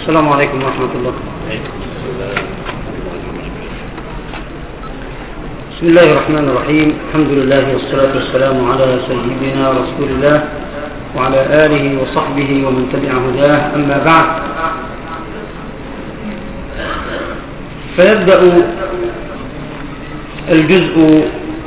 السلام عليكم ورحمة الله. بسم الله الرحمن الرحيم. الحمد لله والصلاة والسلام على سيدنا رسول الله وعلى آله وصحبه ومن تبع هداه، أما بعد، فيبدأ الجزء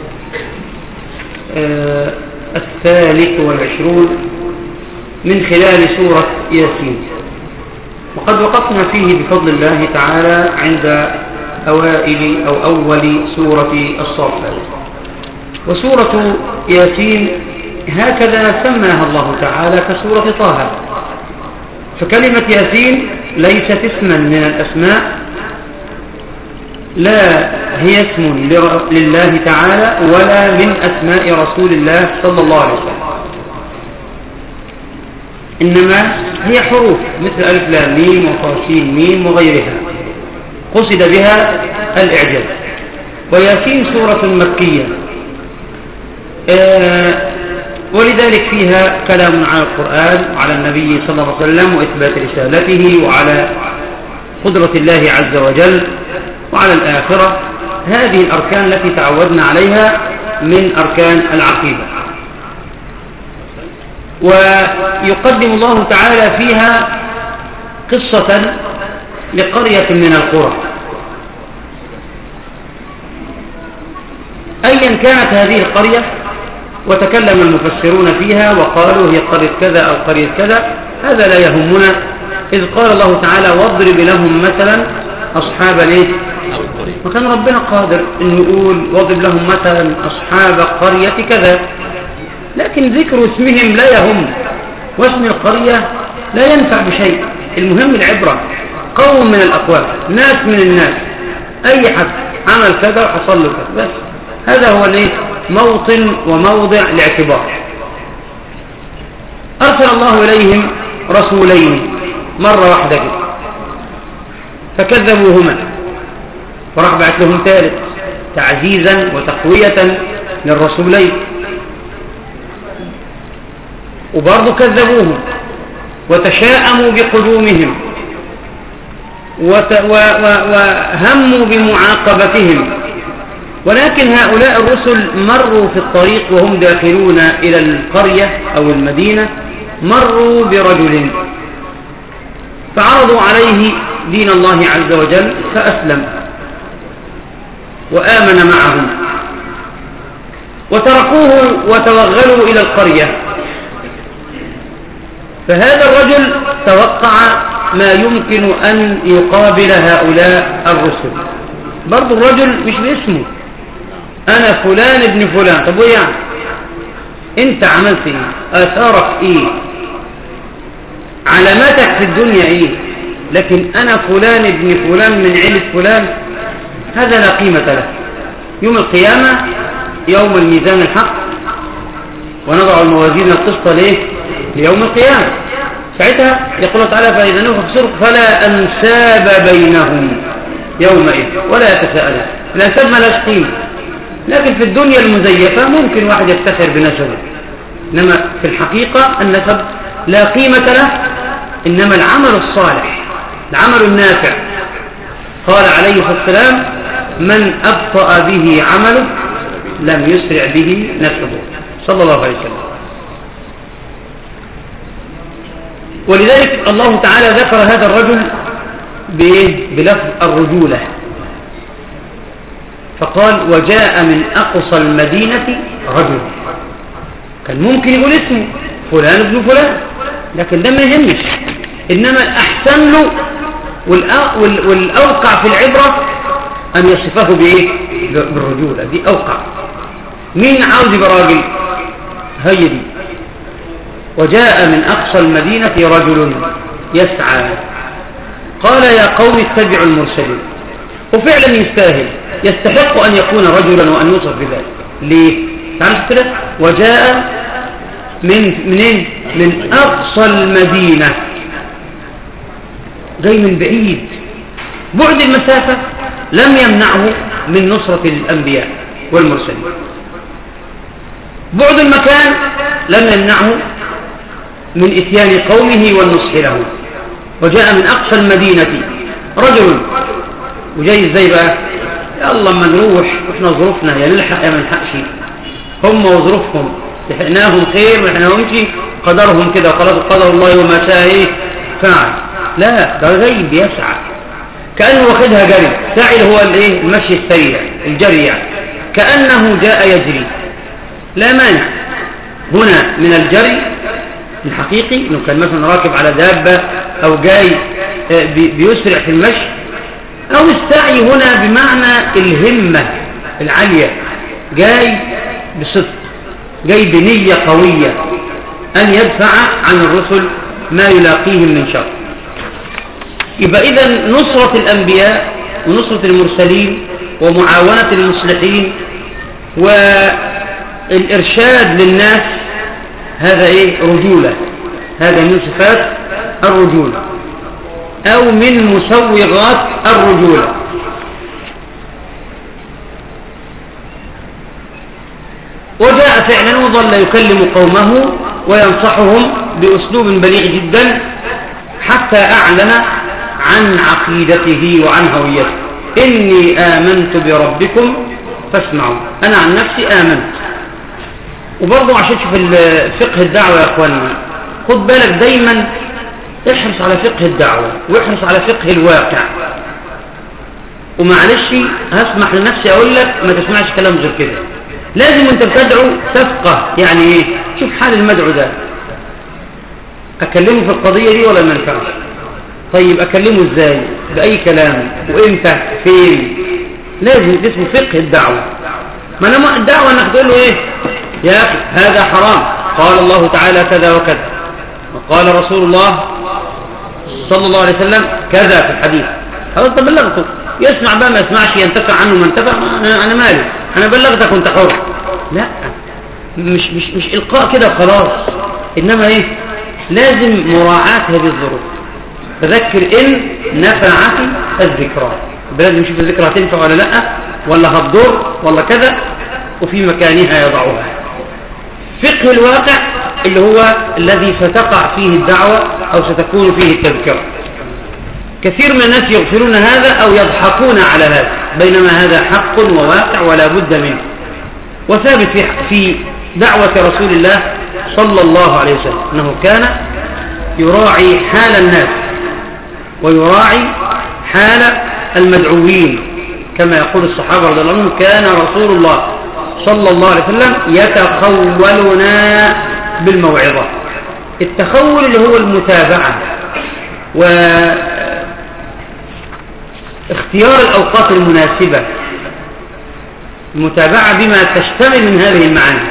23 من خلال سورة ياسين، وقد وقفنا فيه بفضل الله تعالى عند أوائل أو أول سورة الصافات. وسورة ياسين هكذا سماها الله تعالى كسورة طه، فكلمة ياسين ليست اسما من الأسماء، لا هي اسم لله تعالى ولا من أسماء رسول الله صلى الله عليه وسلم، إنما هي حروف مثل ألف لام ميم وطاسين ميم وغيرها، قصد بها الإعجاز. وياسين سورة مكية، ولذلك فيها كلام على القرآن وعلى النبي صلى الله عليه وسلم وإثبات رسالته وعلى قدرة الله عز وجل وعلى الآخرة، هذه الأركان التي تعودنا عليها من أركان العقيدة. ويقدم الله تعالى فيها قصة لقرية من القرى، أيا كانت هذه القرية، وتكلم المفسرون فيها وقالوا هي قرية كذا أو قرية كذا، هذا لا يهمنا، إذ قال الله تعالى واضرب لهم مثلا أصحاب وكان ربنا قادر أن يقول واضرب لهم مثلا أصحاب قرية كذا، لكن ذكر اسمهم لا يهم، واسم القرية لا ينفع بشيء. المهم العبرة، قوم من الأقوام، ناس من الناس، أي حد عمل كذا وحصل له كذا، بس هذا هو موطن وموضع الاعتبار. أرسل الله إليهم رسولين مرة واحدة كده فكذبوهما، وراح بعث لهم ثالث تعزيزا وتقوية للرسولين، وبرضه كذبوهم وتشاءموا بقدومهم وهموا بمعاقبتهم، ولكن هؤلاء الرسل مروا في الطريق وهم داخلون إلى القرية أو المدينة، مروا برجل فعرضوا عليه دين الله عز وجل فأسلم وآمن معهم، وتركوه وتوغلوا إلى القرية. فهذا الرجل توقع ما يمكن أن يقابل هؤلاء الرسل، برضو الرجل مش باسمه، أنا فلان ابن فلان، طب ويعني أنت عملت إيه؟ آثارك إيه؟ علاماتك في الدنيا إيه؟ لكن أنا فلان ابن فلان من عيلة فلان، هذا لا قيمة له. يوم القيامة يوم الميزان الحق، ونضع الموازين القسط ليوم القيامة، ساعتها يقول الله تعالى فإذا نفخ في الصور فلا أنساب بينهم يومئذ ولا يتساءلون. الأنساب ما لهاش قيمة، لكن في الدنيا المزيفة ممكن واحد يفتخر بنسبه، إنما في الحقيقة النسب لا قيمة له، إنما العمل الصالح، العمل النافع. قال عليه الصلاة والسلام من أبطأ به عمله لم يسرع به نسبه، صلى الله عليه وسلم. ولذلك الله تعالى ذكر هذا الرجل بلفظ الرجولة، فقال وجاء من أقصى المدينة رجل. كان ممكن يقول اسمه فلان ابن فلان، لكن ده ما يهمش، إنما الأحسن له والأوقع في العبرة أن يصفه بالرجولة، دي أوقع. مين عاوز يبقى راجل؟ هي دي. وجاء من أقصى المدينة رجل يسعى قال يا قوم اتبعوا المرسلين. وفعلا يستاهل، يستحق أن يكون رجلا وأن يوصف بذلك. ليه؟ تعرف كده؟ وجاء منين؟ من أقصى المدينة، جاي من بعيد. بعد المسافة لم يمنعه من نصرة الأنبياء والمرسلين، بعد المكان لم يمنعه من إتيان قومه والنصح له. وجاء من أقصى المدينة رجل، وجاي ازاي بقى؟ يلا ما نروح واحنا ظروفنا يا نلحق يا ما نلحقش، هم وظروفهم، لحقناهم خير ما لحقناهمش قدرهم كده، خلاص قدر الله وما شاء ايه فعل. لا، ده جاي بيسعى كأنه واخدها جري، سعي هو الايه المشي السريع الجري، يعني كأنه جاء يجري. لا مانع هنا من الجري الحقيقي، انه كان مثلا راكب على دابة او جاي بيسرع في المشي، او السعي هنا بمعنى الهمة العالية، جاي بصدق، جاي بنية قوية ان يدفع عن الرسل ما يلاقيهم من شر. يبقى إذن نصرة الأنبياء ونصرة المرسلين ومعاونة المصلحين والإرشاد للناس، هذا إيه؟ رجولة. هذا من صفات الرجولة أو من مسوغات الرجولة. وجاء فعلا وظل يكلم قومه وينصحهم بأسلوب بليغ جدا حتى أعلن عن عقيدته وعن هويته. إني آمنت بربكم فاسمعوا. أنا عن نفسي آمنت. وبرضو عشان تشوف فقه الدعوة يا أخواني، خد بالك دايما احرص على فقه الدعوة واحرص على فقه الواقع. ومعلش هسمح لنفسي أقول لك ما تسمعش كلام غير كده. لازم أنت بتدعو تفقه يعني إيه، شوف حال المدعو ده، أكلمه في القضية دي ولا ما ينفعش؟ طيب أكلمه إزاي؟ بأي كلام؟ وإمتى؟ فين؟ لازم اسمه فقه الدعوة. ما أنا الدعوة أنك تقول له إيه يا أخي هذا حرام، قال الله تعالى كذا وكذا، وقال رسول الله صلى الله عليه وسلم كذا في الحديث. خلاص أنت بلغته، يسمع بقى ما يسمعش، ينتفع عنه ما انتفع، أنا مالي، أنا بلغتك وأنت حر. لا، مش إلقاء كده خلاص، إنما إيه، لازم مراعاة هذه الظروف. تذكر إن نفعت الذكرى، لازم نشوف الذكرى هتنفع ولا لا، ولا هتضر ولا كذا، وفي مكانها يضعها. فقه الواقع اللي هو الذي ستقع فيه الدعوة أو ستكون فيه التذكرة. كثير من الناس يغفلون هذا أو يضحكون على هذا، بينما هذا حق وواقع ولا بد منه، وثابت في دعوة رسول الله صلى الله عليه وسلم أنه كان يراعي حال الناس ويراعي حال المدعوين، كما يقول الصحابة رضي الله عنهم كان رسول الله صلى الله عليه وسلم يتخولنا بالموعظة. التخول اللي هو المتابعة واختيار الأوقات المناسبة، المتابعة بما تشتمل من هذه المعاني.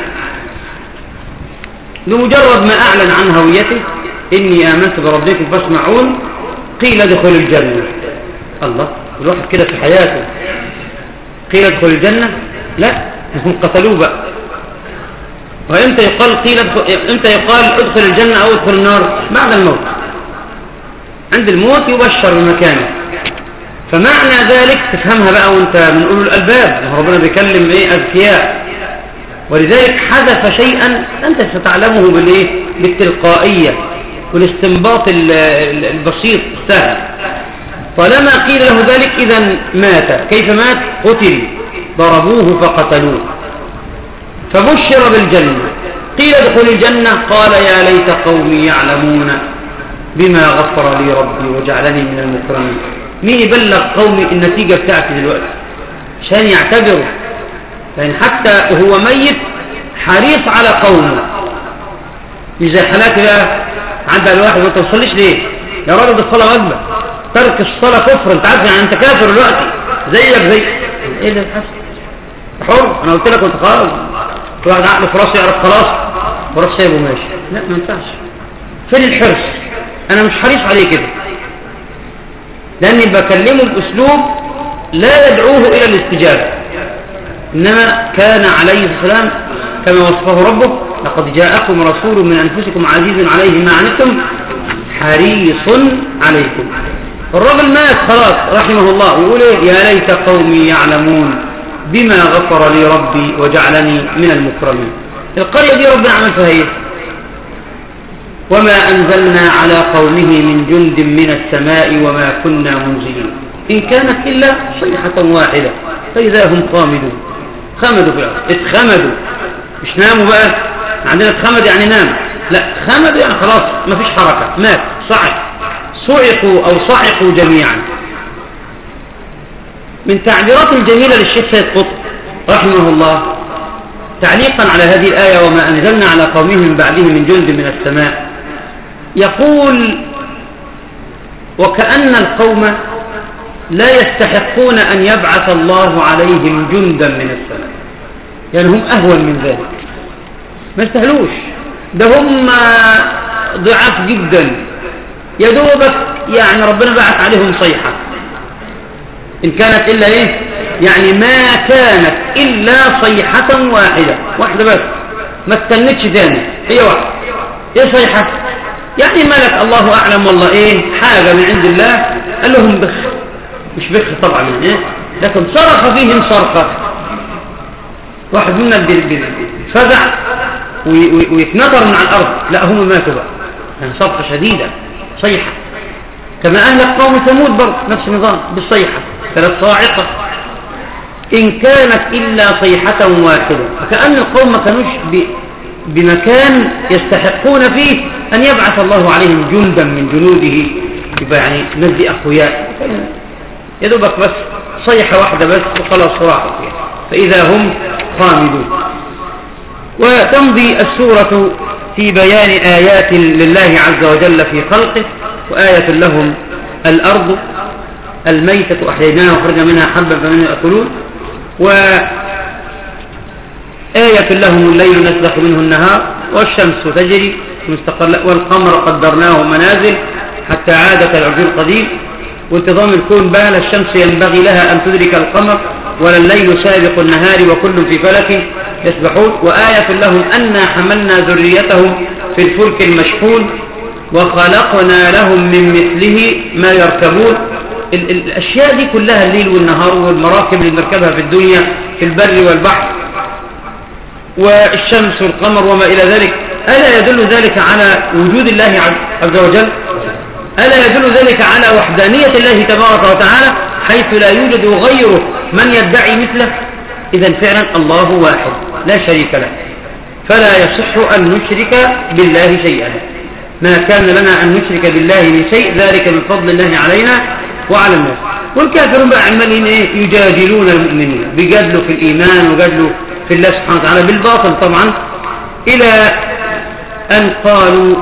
لمجرد ما أعلن عن هويته إني آمنت بربكم فاسمعون، قيل ادخل الجنة. الله، الواحد كده في حياته قيل ادخل الجنة؟ لا، هم قتلوه بقى. وإمتى يقال إمتى يقال ادخل الجنة أو ادخل النار؟ بعد الموت. عند الموت يبشر بمكانه. فمعنى ذلك تفهمها بقى وانت من أولو الألباب، ربنا بيكلم ايه أذكياء، ولذلك حذف شيئا أنت ستعلمه بالايه بالتلقائية والاستنباط البسيط السهل. طالما قيل له ذلك إذن مات. كيف مات؟ قتل، ضربوه فقتلوه، فبشر بالجنة. قيل ادخل الجنة، قال يا ليت قومي يعلمون بما غفر لي ربي وجعلني من المكرمين. مين يبلغ قومي النتيجة بتاعتي دلوقتي عشان يعتبروا؟ يعني حتى وهو ميت حريص على قومه. مش زي حالاتي بقى، عدى الواحد وانت ما تصليش ليه يا راجل؟ ده الصلاة واجبة، ترك الصلاة كفر، انت عارف يعني انت كافر دلوقتي زيك زي ايه اللي حصل؟ حر، انا قلت لك وانت خلاص كل واحد عقله في راسه يعرف خلاص وراح سايبه ماشي. لا، ما ينفعش. فين الحرص؟ انا مش حريص عليه كده، لاني بكلمه باسلوب لا يدعوه الى الاستجابه. انما كان عليه السلام كما وصفه ربه لقد جاءكم رسول من انفسكم عزيز عليه ما عنتم حريص عليكم. الرجل مات خلاص رحمه الله، ويقول يا ليت قومي يعلمون بما غفر لي ربي وجعلني من المكرمين. القرية دي ربنا عمل فيها ايه؟ وما أنزلنا على قومه من جند من السماء وما كنا منزلين إن كانت إلا صيحة واحدة فإذا هم خامدون. خمدوا في الأرض، اتخمدوا، مش ناموا بقى. عندنا اتخمد يعني نام، لا، خمدوا يعني خلاص ما فيش حركة، مات، صعق، صعقوا أو صعقوا جميعا. من تعبيرات الجميلة للشيخ سيد قطب رحمه الله تعليقا على هذه الآية وما أنزلنا على قومه من بعده من جند من السماء، يقول: وكأن القوم لا يستحقون أن يبعث الله عليهم جندا من السماء، يعني هم أهون من ذلك، ما يستهلوش، ده هم ضعاف جدا، يا دوبك يعني ربنا بعث عليهم صيحة. إن كانت إلا إيه؟ يعني ما كانت إلا صيحة واحدة بس، ما استنتش تاني، هي واحدة. إيه صيحة؟ يعني ملك الله أعلم والله إيه، حاجة من عند الله، قال لهم بخ، مش بخ طبعا من إيه، لكن صرخ فيهم صرخة، واحد منا فزع ويتنطر من على الأرض، لا هم ماتوا بقى، يعني صرخة شديدة، صيحة. كما أهلك قوم ثمود برضه نفس النظام بالصيحة، كانت صاعقة. إن كانت إلا صيحة واحدة، فكأن القوم ما كانوش بمكان يستحقون فيه أن يبعث الله عليهم جندا من جنوده، يبقى يعني ناس دي أقوياء، يا دوبك بس صيحة واحدة بس وخلاص راحوا فيها، فإذا هم خامدون. وتمضي السورة في بيان آيات لله عز وجل في خلقه، وآية لهم الأرض الميتة أحييناها وخرج منها حبا فمنه يأكلون، وآية لهم الليل نسلخ منه النهار والشمس تجري مستقر والقمر قدرناه منازل حتى عاد كالعرجون القديم. وانتظام الكون بقى، لا الشمس ينبغي لها أن تدرك القمر ولا الليل سابق النهار وكل في فلك يسبحون. وآية لهم أنا حملنا ذريتهم في الفلك المشحون وخلقنا لهم من مثله ما يركبون. الأشياء دي كلها الليل والنهار والمراكب اللي نركبها في الدنيا في البر والبحر والشمس والقمر وما إلى ذلك، ألا يدل ذلك على وجود الله عز وجل؟ ألا يدل ذلك على وحدانية الله تبارك وتعالى حيث لا يوجد غيره من يدعي مثله؟ إذن فعلا الله واحد لا شريك له، فلا يصح أن نشرك بالله شيئا. ما كان لنا أن نشرك بالله من شيء، ذلك من فضل الله علينا وعلى الناس. والكافرون بقى عمالين يجادلون المؤمنين، بيجادلوا في الإيمان وجادلوا في الله سبحانه وتعالى بالباطل طبعا، إلى أن قالوا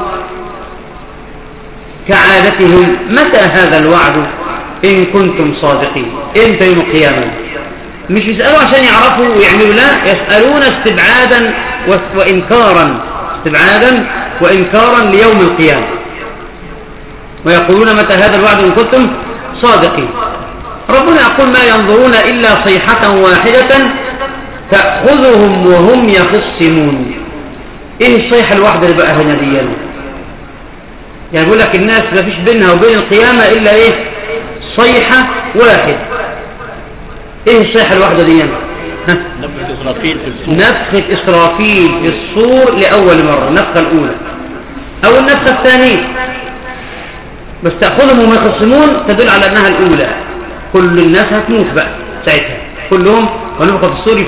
كعادتهم: متى هذا الوعد إن كنتم صادقين؟ إمتى يوم القيامة؟ مش يسألوا عشان يعرفوا ويعملوا، لا، يسألون استبعادا وإنكارا، استبعادا وإنكارا ليوم القيامة، ويقولون: متى هذا الوعد إن كنتم صادقين؟ ربنا يقول: ما ينظرون إلا صيحة واحدة تأخذهم وهم يخصمون. إيه الصيحة الواحدة اللي بقى هنا دي؟ يعني يقول لك الناس ما فيش بينها وبين القيامة إلا إيه؟ صيحة واحد. إيه الصيحة الواحدة دي؟ نفخة إسرافيل في الصور، نفخة إسرافيل في الصور لأول مرة، النفخة الأولى أو النفخة الثانية، بس تأخذهم وهم يخصمون تدل على أنها الأولى. كل الناس هتموت بقى ساعتها كلهم، ونفخ في الصور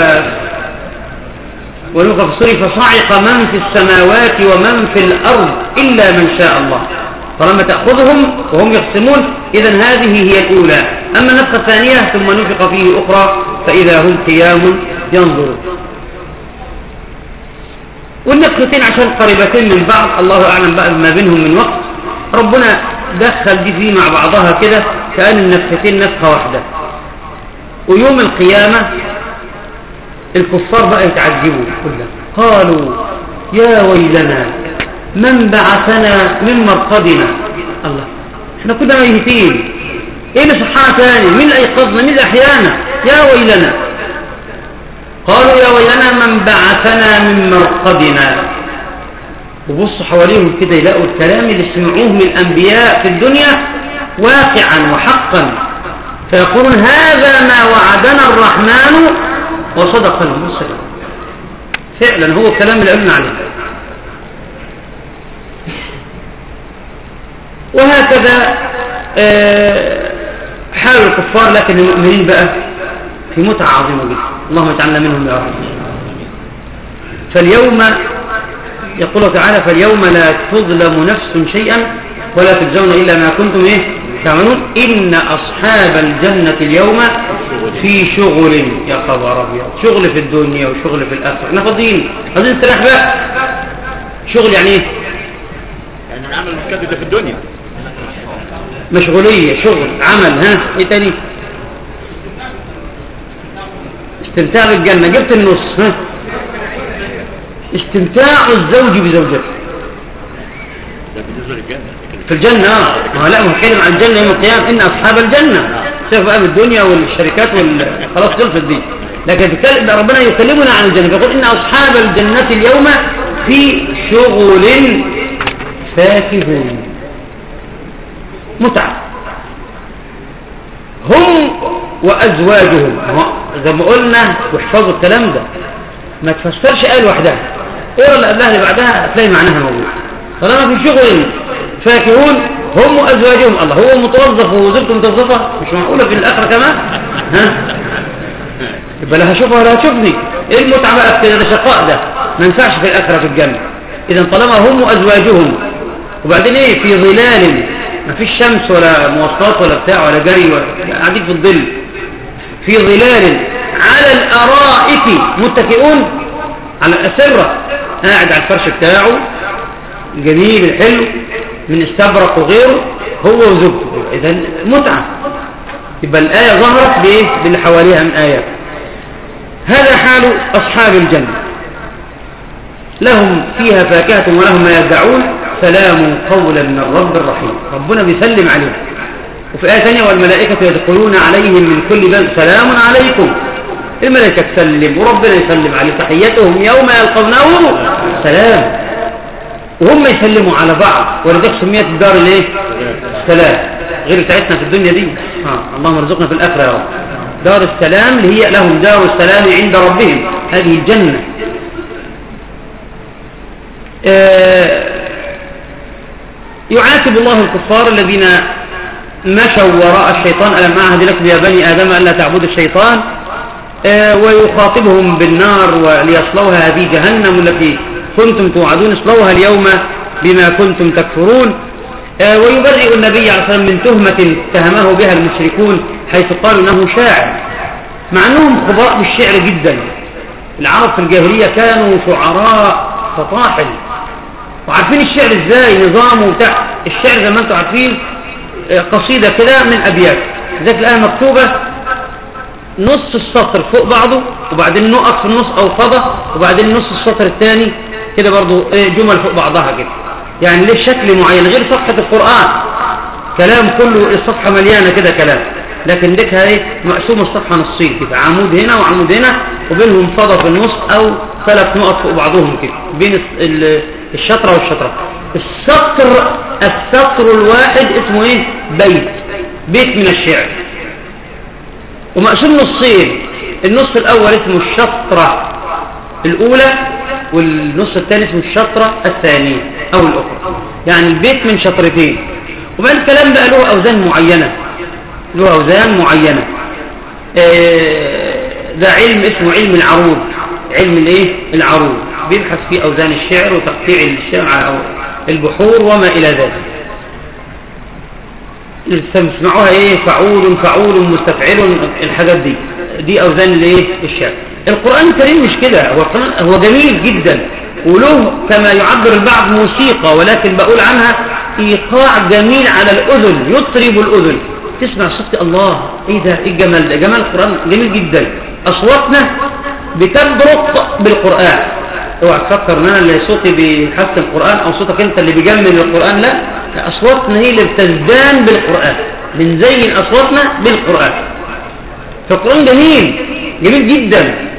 ونفخ في الصور فصعق من في السماوات ومن في الأرض إلا من شاء الله. فلما تأخذهم وهم يخصمون إذن هذه هي الأولى. أما النفخة الثانية ثم نفخ فيه أخرى فإذا هم قيام ينظرون. والنفختين عشان قريبتين من بعض، الله أعلم بقى ما بينهم من وقت، ربنا دخل دي مع بعضها كده كأن النفختين نفخة واحدة. ويوم القيامة الكفار بقى يتعجبوا كلهم، قالوا: يا ويلنا من بعثنا من مرقدنا. الله، احنا كنا ميتين، ايه اللي صحانا تاني؟ مين اللي ايقظنا؟ مين اللي احيانا؟ يا ويلنا. قالوا: يا ويلنا من بعثنا من مرقدنا. وبصوا حواليهم كده يلاقوا الكلام اللي سمعوه من الانبياء في الدنيا واقعا وحقا، فيقولون: هذا ما وعدنا الرحمن وصدق المرسلون. فعلا هو الكلام اللي قلنا عليه. وهكذا حال الكفار. لكن المؤمنين بقى في متعة عظيمة جدا، اللهم اجعلنا منهم يا رب. فاليوم يقول تعالى فاليوم لا تظلم نفس شيئا ولا تجزون إلا ما كنتم تعملون إن أصحاب الجنة اليوم في شغل. يا خبر أبيض، شغل في الدنيا وشغل في الآخرة. احنا فاضيين نستريح بقى. شغل يعني ايه؟ يعني العمل المكدد في الدنيا، مشغولية، شغل، عمل. ايه تاني؟ استمتاع بالجنة، جبت النص. استمتاع الزوج بزوجته ده بالنسبة للجنة. في الجنة. لا، ما هتكلم عن الجنة يوم القيامة. إن أصحاب الجنة شوف بقى بالدنيا والشركات خلاص خلصت دي. لكن ربنا يكلمنا عن الجنة، يقول إن أصحاب الجنة اليوم في شغل فاكهون. متعة. هم وأزواجهم. زي ما قلنا واحفظوا الكلام ده، ما تفسرش آية وحدها، اقرا اللي قبلها اللي بعدها هتلاقي معناها موجود. طالما في شغل فاكهون هم وأزواجهم. الله، هو متوظف وزوجته متوظفة، مش معقولة في الآخرة كمان؟ يبقى لا هشوفها ولا هتشوفني. ايه المتعة بقى في الشقاء ده؟ ما ينفعش في الآخرة في الجنة. إذا طالما هم وأزواجهم، وبعدين ايه؟ في ظلال، ما فيش شمس ولا مواصلات ولا بتاع ولا جري ولا قاعدين في الظل. في ظلال على الأرائك متكئون، على الأسرة، قاعد على الفرش بتاعه الجميل الحلو من استبرق وغيره هو وزوجته. إذن متعة. يبقى الآية ظهرت بإيه؟ باللي حواليها من آيات. هذا حال أصحاب الجنة، لهم فيها فاكهة ولهم ما يدعون سلام قولا من رب رحيم. ربنا بيسلم عليهم. وفي آية ثانية والملائكة يدخلون عليهم من كل باب سلام عليكم. الملائكة تسلم وربنا يسلم عليه. تحيتهم يوم يلقونه سلام. وهم يسلموا على بعض، ولذلك سميت الدار الايه؟ السلام، غير بتاعتنا في الدنيا دي. اللهم ارزقنا في الآخرة يا رب. دار السلام اللي هي لهم دار السلام عند ربهم، هذه الجنة. يعاتب الله الكفار الذين مشوا وراء الشيطان. ألم أعهد لكم يا بني آدم ألا تعبدوا الشيطان. ويخاطبهم بالنار وليصلوها، هذه جهنم التي كنتم توعدون اصلوها اليوم بما كنتم تكفرون. ويبرئ النبي عليه الصلاة والسلام من تهمة اتهمه بها المشركون، حيث قالوا انه شاعر، مع انهم خبراء بالشعر جدا. العرب في الجاهلية كانوا شعراء فطاحل، وعارفين الشعر ازاي، نظامه وبتاع. الشعر زي ما انتم عارفين قصيدة كده من ابيات، ذات الآية مكتوبة نص السطر فوق بعضه، وبعدين نقط في النص او فضة، وبعدين نص السطر الثاني كده برضو جمل فوق بعضها كده. يعني ليه شكل معين، غير صفحة القرآن كلام كله الصفحة مليانة كده كلام، لكن لكها ايه؟ مقسوم الصفحة نصين كده، عمود هنا وعمود هنا، وبينهم فضة في النص او 3 نقط فوق بعضهم كده بين الشطرة والشطرة. السطر الواحد اسمه ايه؟ بيت من الشعر، ومقسوم نصين. النص الاول اسمه الشطرة الاولى، والنص الثاني اسمه الشطرة الثانية او الاخرى. يعني البيت من شطرتين. وبعد الكلام بقى له اوزان معينة، له اوزان معينة. ده علم اسمه علم العروض. علم الايه؟ العروض، بيبحث في اوزان الشعر وتقطيع الشعر او البحور وما الى ذلك. تسمعوها ايه؟ فعول مستفعل، الحاجات دي اوزان الايه؟ الشعر. القرآن الكريم مش كده، هو جميل جدا، وله كما يعبر البعض موسيقى، ولكن بقول عنها ايقاع جميل على الاذن، يطرب الاذن. تسمع صوت الله، ايه ده؟ ايه الجمال ده؟ جمال القرآن جميل جدا. اصواتنا بتبرق بالقرآن. اوعى تفكر ان انا اللي صوتي بيحسن القرآن او صوتك انت اللي بيجمل القرآن، لا، اصواتنا هي اللي بتزدان بالقرآن، بنزين اصواتنا بالقرآن. فالقرآن جميل جدا،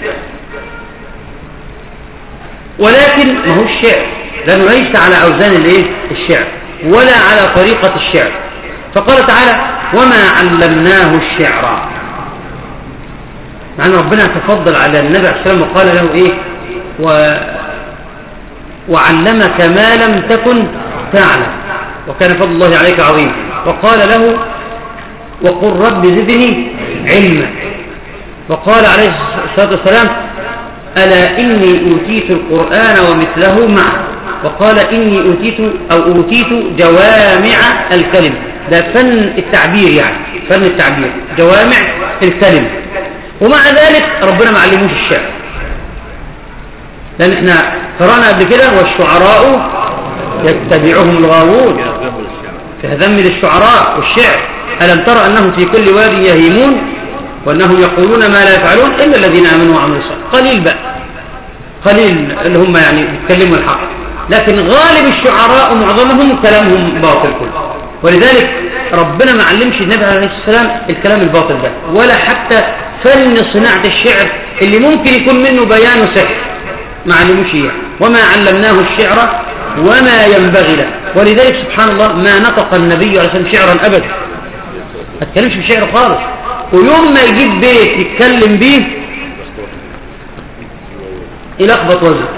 ولكن ما هو الشعر، لانه ليس على اوزان الايه؟ الشعر، ولا على طريقة الشعر. فقال تعالى وما علمناه الشعر، مع ان ربنا تفضل على النبي عليه السلام وقال له ايه؟ وعلمك ما لم تكن تعلم. وكان فضل الله عليك عظيم. وقال له وقل رب زدني علما. وقال عليه الصلاة والسلام ألا إني أوتيت القرآن ومثله معه. وقال إني أوتيت جوامع الكلم. ده فن التعبير، يعني فن التعبير جوامع الكلم. ومع ذلك ربنا ما علموش الشعر، لأن احنا قرأنا قبل كده والشعراء يتبعهم الغاوون، فذم للشعراء والشعر. ألم ترى أنهم في كل واد يهيمون وأنهم يقولون ما لا يفعلون إلا الذين آمنوا وعملوا الصالحات. قليل بقى، قليل اللي هم يعني يتكلموا الحق، لكن غالب الشعراء معظمهم كلامهم باطل كله. ولذلك ربنا ما علمش النبي عليه السلام الكلام الباطل ده، ولا حتى فن صناعة الشعر اللي ممكن يكون منه بيان سحر، ما علموش إياه. وما علمناه الشعر وما ينبغي له. ولذلك سبحان الله ما نطق النبي عليه السلام شعرا أبدا، ما تكلمش بشعر خالص. ويوم ما يجيب بيت يتكلم بيه يلخبط وزن،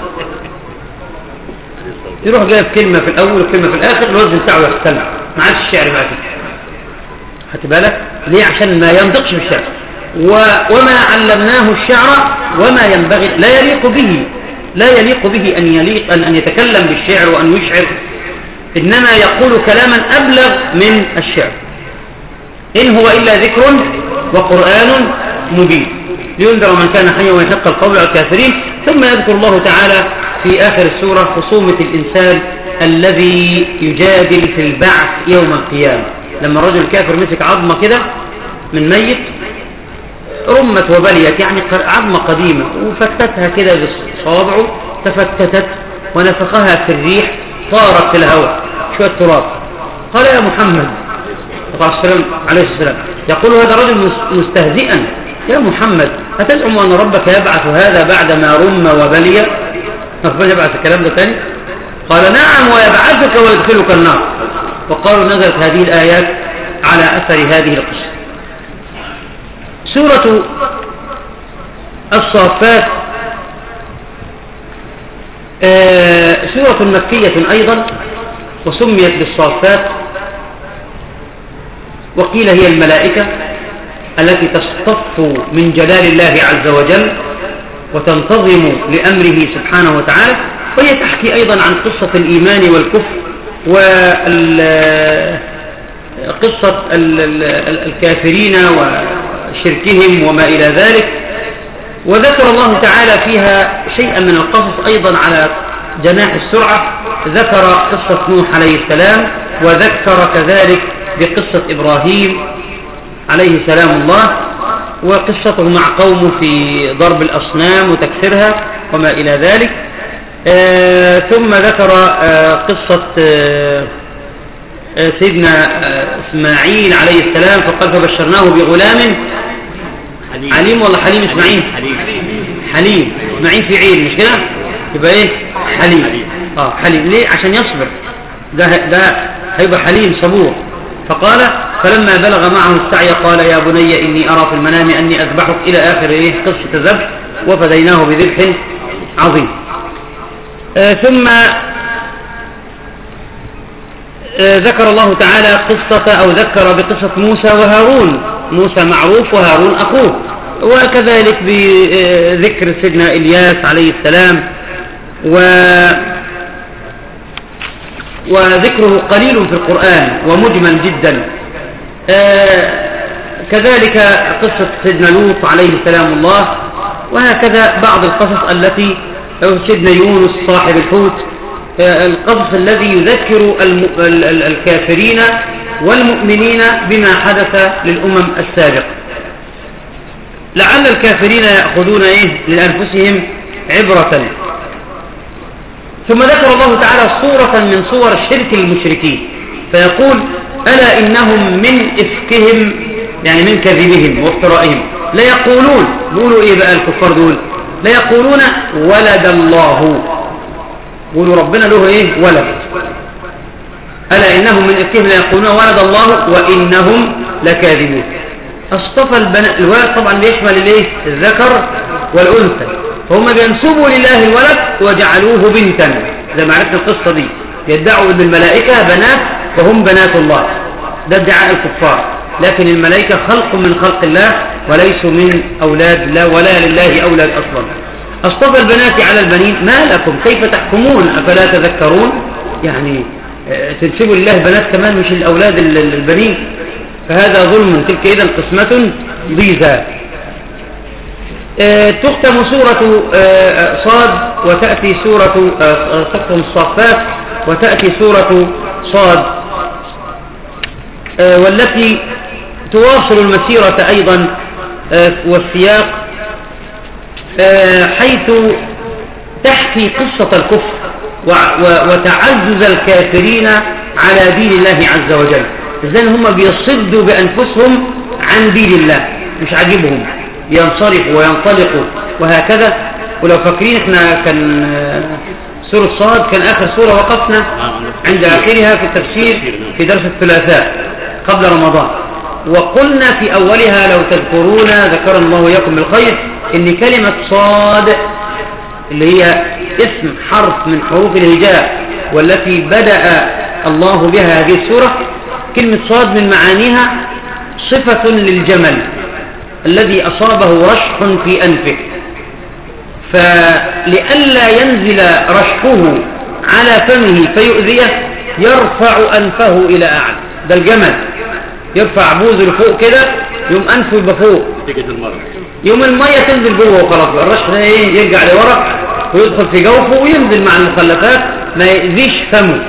يروح جايب كلمة في الأول وكلمة في الآخر، الوزن بتاعه يختلف، ما عادش الشعر بقى كده. خدت بالك ليه؟ عشان ما ينطقش بالشعر. وما علمناه الشعر وما ينبغي، لا يليق به أن يتكلم بالشعر وأن يشعر، إنما يقول كلاما أبلغ من الشعر. إن هو إلا ذكر وقرآن مبين لينذر من كان حيا ويحق القول على الكافرين. ثم يذكر الله تعالى في آخر السورة خصومة الإنسان الذي يجادل في البعث يوم القيامة. لما الرجل الكافر مسك عظمة كده من ميت، رمت وبليت، يعني عظمة قديمة، وفتتها كده بصوابعه، تفتتت ونفخها في الريح، طارت في الهواء شوية تراب. قال يا محمد عليه السلام، يقول هذا رجل مستهزئا، يا محمد أتزعم أن ربك يبعث هذا بعدما رم وبلي؟ ربنا يبعث الكلام ده تاني؟ قال نعم ويبعثك ويدخلك النار. وقالوا نزلت هذه الآيات على أثر هذه القصة. سورة الصافات سورة مكية أيضا، وسميت بالصافات، وقيل هي الملائكة التي تصطف من جلال الله عز وجل وتنتظم لأمره سبحانه وتعالى. وهي تحكي أيضا عن قصة الإيمان والكفر وقصة الكافرين وشركهم وما إلى ذلك. وذكر الله تعالى فيها شيئا من القصص أيضا على جناح السرعة. ذكر قصة نوح عليه السلام، وذكر كذلك بقصة إبراهيم عليه سلام الله، وقصته مع قومه في ضرب الأصنام وتكسيرها وما إلى ذلك. ثم ذكر قصة سيدنا إسماعيل عليه السلام، فقال فبشرناه بغلام عليم. والله حليم إسماعيل، حليم إسماعيل في عين، مش كده؟ يبقى إيه؟ حليم. حليم ليه؟ عشان يصبر، ده هيبقى حليم صبور. فقال فلما بلغ معه السعي قال يا بني إني أرى في المنام أني أذبحك، إلى آخر قصة الذبح. وفديناه بذبح عظيم. ثم ذكر الله تعالى ذكر بقصة موسى وهارون. موسى معروف وهارون أخوه، وكذلك بذكر سيدنا إلياس عليه السلام، وذكره قليل في القرآن ومجمل جدا. كذلك قصة سيدنا لوط عليه السلام الله، وهكذا بعض القصص التي سيدنا يونس صاحب الحوت، القصص الذي يذكر الكافرين والمؤمنين بما حدث للأمم السابقة، لعل الكافرين يأخذون لأنفسهم عبرة. ثم ذكر الله تعالى صورة من صور شرك المشركين، فيقول ألا إنهم من إفكهم، يعني من كذبهم وافترائهم، لا يقولون، بيقولوا إيه بقى الكفار دول؟ لا يقولون ولد الله، يقولوا ربنا له ولد. ألا إنهم من إفكهم لا يقولون ولد الله وإنهم لكاذبون. اصطفى الولد طبعا ليشمل الذكر والأنثى، فهم بينسبوا لله الولد وجعلوه بنتا، زي ما عرفنا القصة دي، يدعوا أن الملائكة بنات وهم بنات الله. ده ادعاء الكفار. لكن الملائكة خلق من خلق الله وليسوا من أولاد الله ولا لله أولاد أصلا. أصطفى البنات على البنين ما لكم كيف تحكمون أفلا تذكرون؟ يعني تنسبوا لله بنات كمان مش الأولاد البنين، فهذا ظلم. تلك إذن قسمة ضيزى. تختم سورة صاد وتأتي سورة تختم الصافات وتأتي سورة صاد، والتي تواصل المسيرة أيضا والسياق، حيث تحكي قصة الكفر وتعزز الكافرين على دين الله عز وجل. إذن هم بيصدوا بأنفسهم عن دين الله، مش عاجبهم، ينصرفوا وينطلقوا وهكذا. ولو فاكرين احنا كان سورة صاد كان آخر سورة وقفنا عند آخرها في التفسير في درس الثلاثاء قبل رمضان، وقلنا في أولها لو تذكرون ذكر الله وإياكم بالخير إن كلمة صاد اللي هي اسم حرف من حروف الهجاء والتي بدأ الله بها هذه السورة، كلمة صاد من معانيها صفة للجمل الذي أصابه رشح في أنفه، فلئلا ينزل رشحه على فمه فيؤذيه يرفع أنفه إلى أعلى. ده الجمل يرفع بوزه لفوق كده يوم أنفه يبقى فوق، يوم المية تنزل جوه وخلاص الرشح ده يرجع لورا ويدخل في جوفه وينزل مع المخلفات ما يأذيش فمه.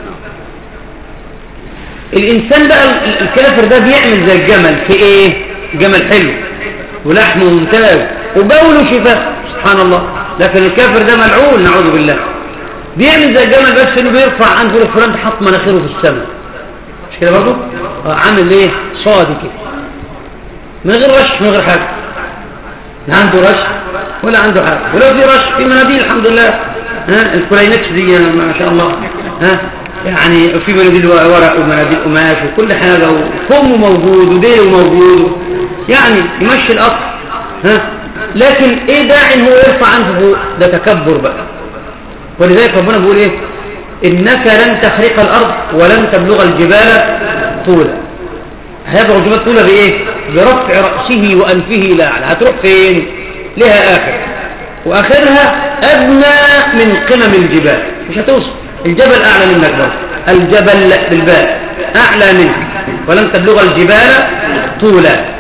الإنسان بقى الكافر ده بيعمل زي الجمل في إيه؟ جمل حلو ولحمه ممتاز وبوله شفاء سبحان الله، لكن الكافر ده ملعون نعوذ بالله. بيعمل زي الجمل بس إنه بيرفع عنده الفلان حط مناخيره في السماء، مش كده برضه؟ عامل إيه؟ صادي كده من غير رش من غير حاجة، لا عنده رش ولا عنده حاجة. ولو في رش في مناديل الحمد لله، الكلينكس دي ما شاء الله، يعني في مناديل ورق ومناديل قماش وكل حاجة، وفمه موجود وديله موجود، يعني يمشي الأصل. لكن ايه داعي ان هو يرفع عنه فوق؟ ده تكبر بقى. ولذلك ربنا بيقول ايه؟ انك لن تخرق الارض ولن تبلغ الجبال طولا. هيبلغ الجبال طولا بايه؟ برفع رأسه وأنفه إلى أعلى. هتروح فين؟ لها آخر، وآخرها أدنى من قمم الجبال، مش هتوصل. الجبل أعلى منك برضه، الجبل بالباء أعلى منك، ولن تبلغ الجبال طولا.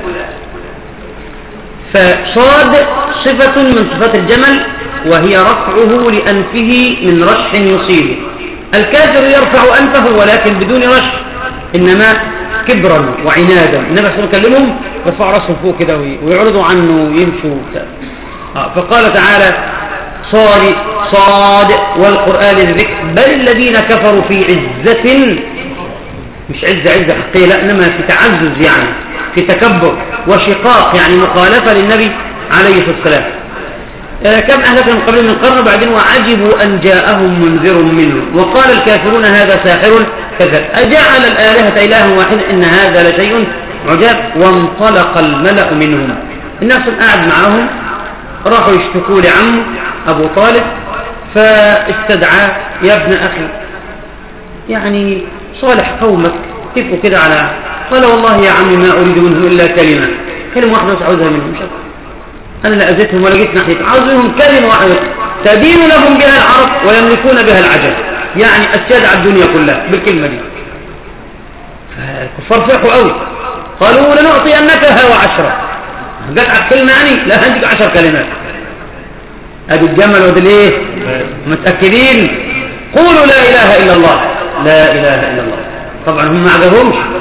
فصاد صفة من صفات الجمل وهي رفعه لأنفه من رشح يصيبه. الكافر يرفع أنفه ولكن بدون رشح، إنما كبرا وعنادا. النبي صلى الله عليه وسلم كلمهم يرفعوا راسهم فوق كده ويعرضوا عنه ويمشوا. فقال تعالى صاد والقرآن الذكر بل الذين كفروا في عزة، مش عزة حقيقية لا، إنما في تعزز يعني في تكبر وشقاق، يعني مخالفة للنبي عليه الصلاة والسلام. كم أهلكنا من قبل من قرن بعدين وعجبوا أن جاءهم منذر منهم وقال الكافرون هذا ساحر كذب أجعل الآلهة إلها واحدا إن هذا لشيء عجاب. وانطلق الملأ منهم، الناس قاعد معهم راحوا يشتكوا لعمه أبو طالب، فاستدعاه يا ابن أخي يعني صالح قومك اتفقوا كده على، قال والله يا عمي ما أريد منه إلا كلمة واحدة بس عاوزها منهم، أنا لا أزيتهم ولا جيت ناحيتهم، عاوز منهم كلمة واحدة تدين لهم بها العرب ويملكون بها العجم، يعني السيادة على الدنيا كلها بالكلمة دي. فالكفار فرحوا قوي، قالوا لنعطينكها وعشرة، جت على الكلمة يعني لا هنديك 10 كلمات. أدي الجمل ودي الايه؟ متأكدين قولوا لا إله إلا الله، لا إله إلا الله. طبعا هم ما عجبهمش،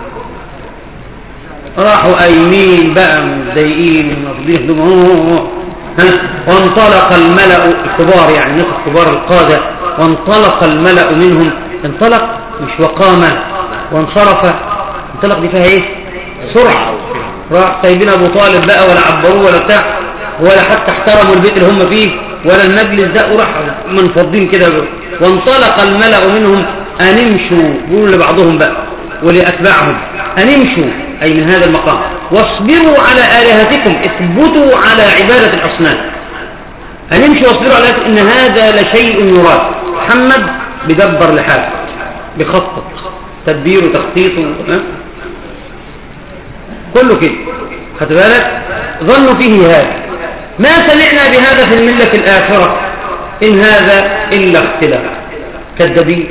راحوا قايمين بقى متضايقين ومفضيح وانطلق الملأ الكبار، يعني ناس كبار القادة، وانطلق الملأ منهم. انطلق مش وقام وانصرف، انطلق دي فيها ايه؟ سرعة. راح سايبين ابو طالب بقى ولا عبروه ولا بتاع ولا حتى احترموا البيت اللي هم فيه ولا المجلس ده، وراح منفضين كده. وانطلق الملأ منهم ان امشوا، بيقولوا لبعضهم بقى ولأتباعهم ان امشوا أي من هذا المقام واصبروا على آلهتكم، اثبتوا على عبادة الأصنام. أن يمشوا واصبروا على إن هذا لشيء يراد. محمد بدبر لحاله بخطط تدبير وتخطيط كله كده. خد بالك؟ ظنوا فيه هذا. ما سمعنا بهذا في الملة الآخرة إن هذا إلا اختلاف. كذابين.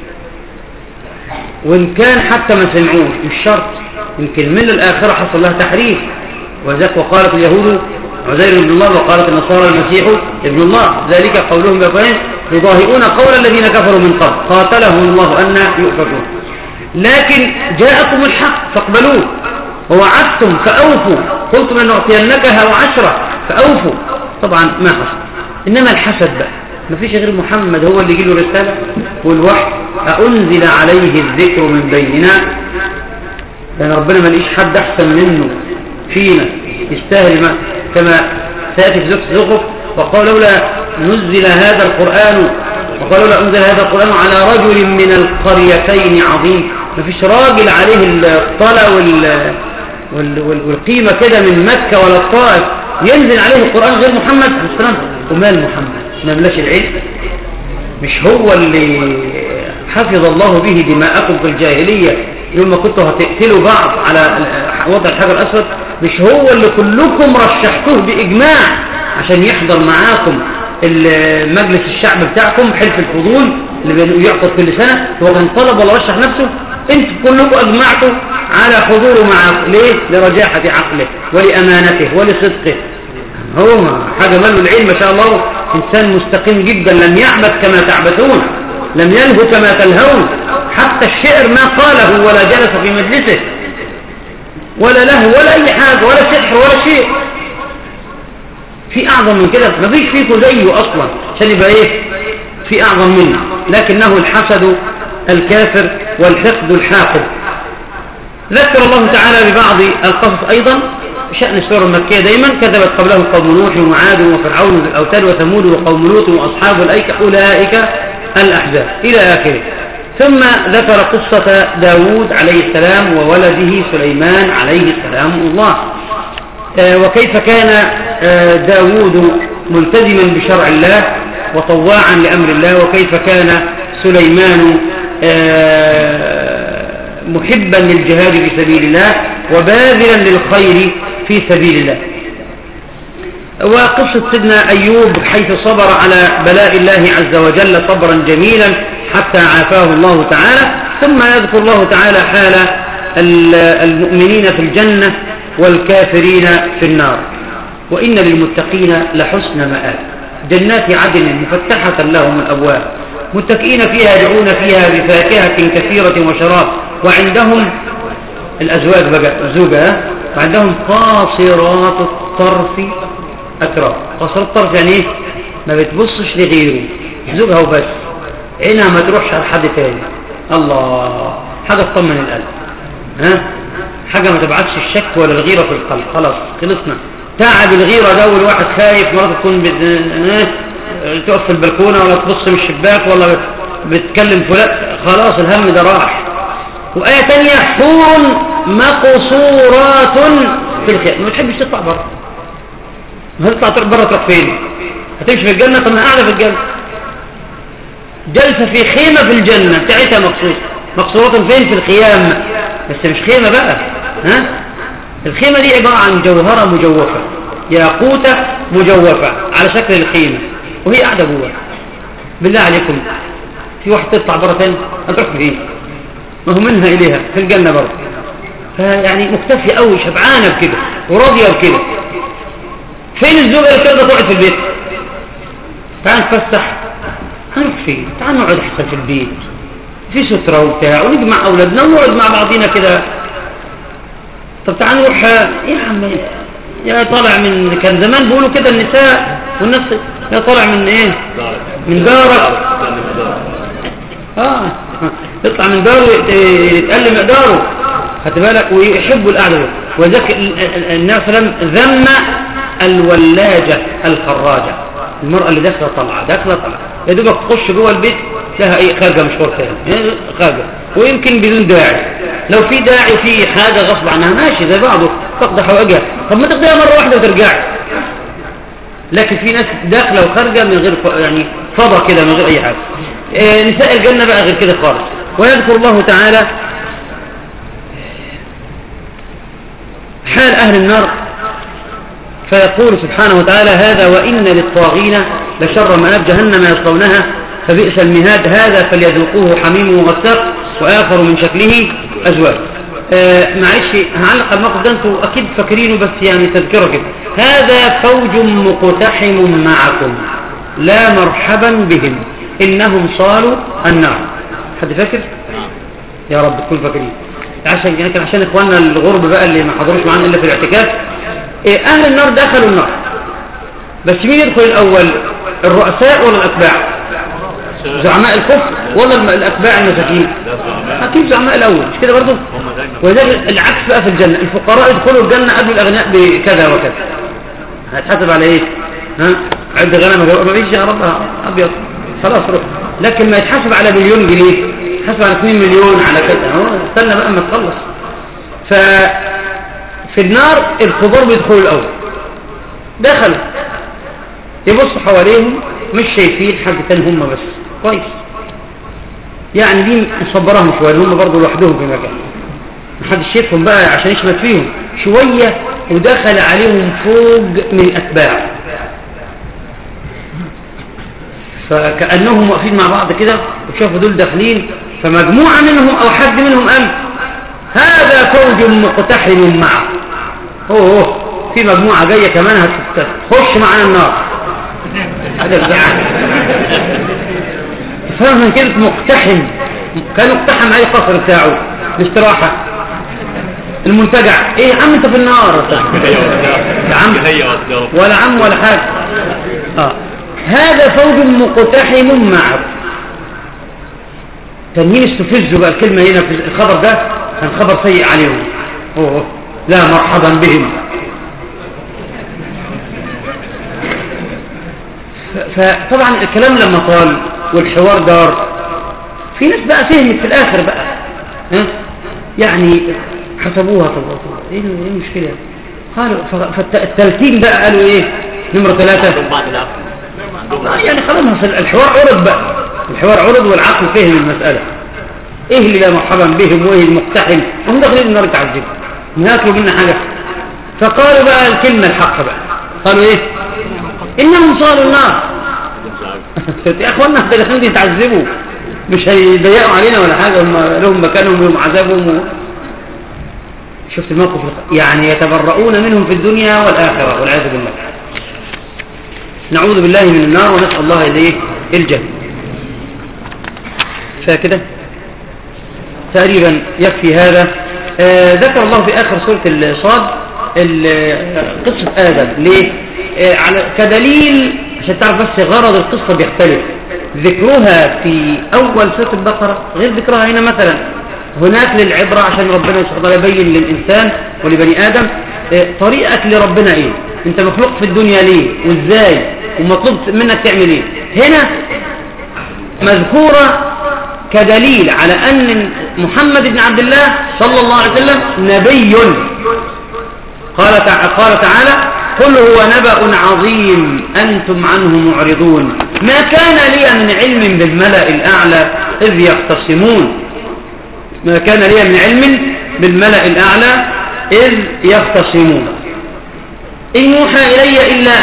وإن كان حتى ما سمعوش مش شرط، يمكن الملة الآخرة حصل لها تحريف. وذلك وقالت اليهود عزير ابن الله وقالت النصارى المسيح ابن الله، ذلك قولهم بأفواههم يضاهئون قول الذين كفروا من قبل قاتلهم الله أن يؤفكون. لكن جاءكم الحق فاقبلوه، ووعدتم فأوفوا، قلتم أن نعطينكها وعشرة فأوفوا. طبعا ما حصل. إنما الحسد بقى، ما فيش غير محمد هو اللي يجي له رسالة والوحي، أنزل عليه الذكر من بيننا. لأن ربنا ما لقيش حد أحسن منه فينا يستاهل ما كما سيأتي في زخرف. وقال لولا نزل هذا القرآن، وقال لولا أنزل هذا القرآن على رجل من القريتين عظيم. ما فيش راجل عليه الطلع والقيمة كده من مكة ولا الطائف ينزل عليه القرآن غير محمد عليه السلام. ومال محمد ما بلاش العلم؟ مش هو اللي حفظ الله به دماءكم في الجاهلية يوم ما كنتوا هتقتلوا بعض على وضع الحجر الأسود؟ مش هو اللي كلكم رشحتوه بإجماع عشان يحضر معاكم مجلس الشعب بتاعكم حلف الفضول اللي يعقد كل سنة؟ هو كان طلب ولا رشح نفسه؟ انتم كلكم أجمعتوا على حضوره معاكم. ليه؟ لرجاحة عقله ولأمانته ولصدقه. هو حاجة ماله العلم ما شاء الله، إنسان مستقيم جدا، لم يعبث كما تعبثون، لم يلهو كما تلهون. حتى الشعر ما قاله ولا جلس في مجلسه ولا له ولا أي حاجة ولا سحر ولا شيء. في أعظم من كده؟ ما فيش فيكم زيه أصلا عشان يبقى إيه؟ في أعظم منه. لكنه الحسد الكافر والحقد الحاقد. ذكر الله تعالى ببعض القصص أيضا شأن السورة المكية دائما. كذبت قبلهم قوم نوح وعاد وفرعون بالأوتاد وثمود وقوم لوط وأصحاب الأيكة أولئك الأحزاب إلى آخره. ثم ذكر قصة داود عليه السلام وولده سليمان عليه السلام الله، وكيف كان داود ملتزما بشرع الله وطواعا لأمر الله، وكيف كان سليمان محبا للجهاد في سبيل الله وباذلا للخير في سبيل الله. وقصة سيدنا أيوب حيث صبر على بلاء الله عز وجل صبرا جميلا حتى عافاه الله تعالى. ثم يذكر الله تعالى حال المؤمنين في الجنة والكافرين في النار. وإن للمتقين لحسن مآب، جنات عدن مفتحة لهم الأبواب متكئين فيها يدعون فيها بفاكهة كثيرة وشراب، وعندهم الأزواج بقى زوجة، وعندهم قاصرات الطرف أتراب. قاصرات الطرف يعني إيه؟ ما بتبصش لغيره، زوجها وبس، عينها ما تروحش على حد تاني. الله، حاجة تطمن القلب، حاجة ما تبعتش الشك ولا الغيرة في القلب. خلاص خلصنا. تعب الغيرة ده والواحد خايف مرات تكون تقف في البلكونة ولا تبص من الشباك ولا بتكلم فلان، خلاص الهم ده راح. وآية تانية حور مقصورات في الخيام. ما تحبش تطلع بره، ما هتطلع تروح بره تروح فين؟ هتمشي في الجنة؟ طب ما قاعدة في الجنة، جلسة في خيمة في الجنة بتاعتها مقصورة. مقصورات فين؟ في الخيام. بس مش خيمة بقى، الخيمة دي عبارة عن جوهرة مجوفة، ياقوتة مجوفة على شكل الخيمة، وهي قاعدة جوه. بالله عليكم في واحد تطلع بره تاني هتروح فين؟ ما هو منها إليها في الجنة برضه. فيعني مكتفية قوي، شبعانة بكده وراضية بكده. فين الزوجة اللي تقدر تقعد في البيت؟ تعال نتفسح، هنروح فين؟ تعال نقعد احسن في البيت في سترة وبتاع، ونجمع أولادنا ونقعد مع بعضينا كده. طب تعال نروح يا عم، يا طالع من، كان زمان بيقولوا كده النساء والناس، يا طالع من ايه؟ من دارك. يطلع من داره يتقل مقداره، خد بالك، ويحبوا القعده. وذلك النبي صلى الله عليه وسلم ذم الولاجه الخراجه، المراه اللي داخله طالعه يا دوبك تخش جوه البيت لها ايه؟ خارجه مشوار ثاني، خارجه، ويمكن بدون داعي. لو في داعي وفي حاجه غصب عنها ماشي زي بعضه، تقضي حوائجها. طب ما تقضيها مره واحده وترجعي. لكن في ناس داخله وخارجه من غير يعني فضا كده، من غير اي حاجه. نساء الجنه بقى غير كده خالص، ويذكر الله تعالى حال أهل النار فيقول سبحانه وتعالى: هذا وإن للطاغين لشر مآب جهنم يصلونها فبئس المهاد هذا فليذوقوه حميم وغساق وآخر من شكله أزواج. معلش هعلق الموقف ده، انتوا أكيد فاكرينه بس يعني تذكره كده. هذا فوج مقتحم معكم لا مرحبا بهم إنهم صالوا النار. حد فاكر؟ يا رب تكون فاكرين، عشان إخواننا الغرب بقى اللي ما حضروش معانا إلا في الاعتكاف. أهل النار دخلوا النار، بس مين يدخل الأول؟ الرؤساء ولا الأتباع؟ زعماء الكفر ولا الأتباع المساكين؟ أكيد زعماء الأول، مش كده برضه؟ وذلك العكس بقى في الجنة، الفقراء يدخلوا الجنة قبل الأغنياء بكذا وكذا. هتحسب على إيه؟ عد غنم ما فيش يا رب أبيض خلاص روح، لكن ما يتحسب على مليون جنيه، يتحسب على 2 مليون على كذا. استنى بقى ما تخلص. ففي النار الكبار بيدخلوا الأول، دخلوا يبصوا حواليهم مش شايفين حد تاني، هم بس كويس يعني دي مصبرهم شوية، هم برضو لوحدهم في مكان محدش شايفهم بقى عشان يشمت فيهم شوية، ودخل عليهم فوق من الأتباع فكأنهم واقفين مع بعض كده وشافوا دول داخلين، فمجموعة منهم أو حد منهم قال: هذا فوج مقتحم معه. في مجموعة جاية كمان هتخش معنا النار. هذا الزعل فهم من كلمة مقتحم، كان مقتحم أي قصر بتاعه الاستراحة المنتجع. ايه يا عم انت في النار يا عم ولا عم ولا حاجة. هذا فوج مقتحم معه. تنين استفزوا بقى الكلمة هنا في الخبر ده، كان خبر سيء عليهم. لا مرحبا بهم. فطبعا الكلام لما طال والحوار دار، في ناس بقى فهمت في الآخر بقى يعني حسبوها. طب ايه المشكلة؟ قالوا فالتلتين بقى قالوا ايه؟ نمرة 3 يعني خلاص الحوار عرض بقى، الحوار عرض والعقل فهم المسألة. ايه اللي لا مرحبا بهم وايه المقتحم؟ هم داخلين النار يتعذبوا ياكلوا منا حاجة. فقالوا بقى الكلمة الحق بقى، قالوا ايه؟ انهم صالوا النار. يا اخوانا احنا دي يتعذبوا مش هيضيقوا علينا ولا حاجة، هم لهم مكانهم ولهم عذابهم شفت الموقف يعني يتبرؤون منهم في الدنيا والآخرة والعياذ بالله. نعوذ بالله من النار ونسأل الله إليه الجنة. فكده تقريبا يكفي هذا. ذكر الله في آخر سورة الصاد قصة آدم. ليه؟ كدليل عشان تعرف بس غرض القصة بيختلف. ذكرها في أول سورة البقرة غير ذكرها هنا. مثلا هناك للعبرة عشان ربنا سبحانه وتعالى يبين للإنسان ولبني آدم طريقك لربنا إيه، أنت مخلوق في الدنيا ليه وإزاي ومطلوب منك تعمل إيه. هنا مذكورة كدليل على أن محمد بن عبد الله صلى الله عليه وسلم نبي. قال تعالى: قل هو نبأ عظيم أنتم عنه معرضون ما كان لي من علم بالملأ الأعلى إذ يختصمون. ما كان لي من علم بالملأ الأعلى إذ يختصمون إن يوحى إلي إلا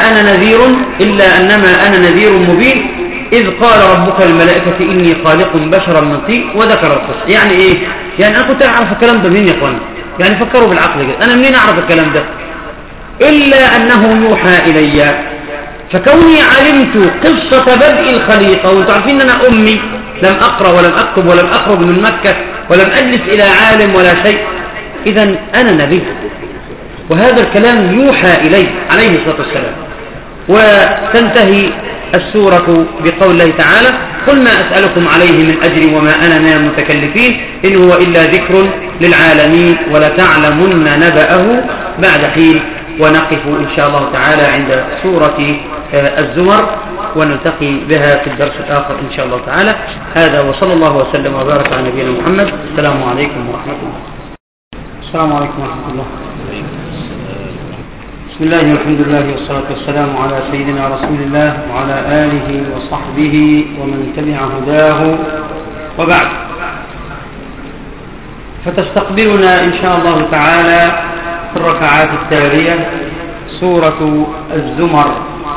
أنما أنا نذير مبين إذ قال ربك الملائكة إني خالق بشرا من طين وذكر القصة. يعني إيه؟ يعني أنا كنت أعرف الكلام ده منين يا أخوان؟ يعني فكروا بالعقل كده، أنا منين أعرف الكلام ده؟ إلا أنه يوحى إلي. فكوني علمت قصة بدء الخليقة، وانتم عارفين أن أنا أمي لم أقرأ ولم أكتب ولم أخرج من مكة ولم أجلس إلى عالم ولا شيء، إذن أنا نبي، وهذا الكلام يوحى إليه عليه الصلاة والسلام. وتنتهي السورة بقول الله تعالى: قل ما أسألكم عليه من أجر وما أنا من المتكلفين إن هو إلا ذكر للعالمين ولتعلمن نبأه بعد حين. ونقف إن شاء الله تعالى عند سورة الزمر ونلتقي بها في الدرس الآخر إن شاء الله تعالى. هذا وصلى الله وسلم وبارك على نبينا محمد. السلام عليكم ورحمة الله. السلام عليكم ورحمة الله. بسم الله والحمد لله والصلاة والسلام على سيدنا رسول الله وعلى آله وصحبه ومن تبع هداه وبعد. فتستقبلنا إن شاء الله تعالى في الركعات التالية سورة الزمر.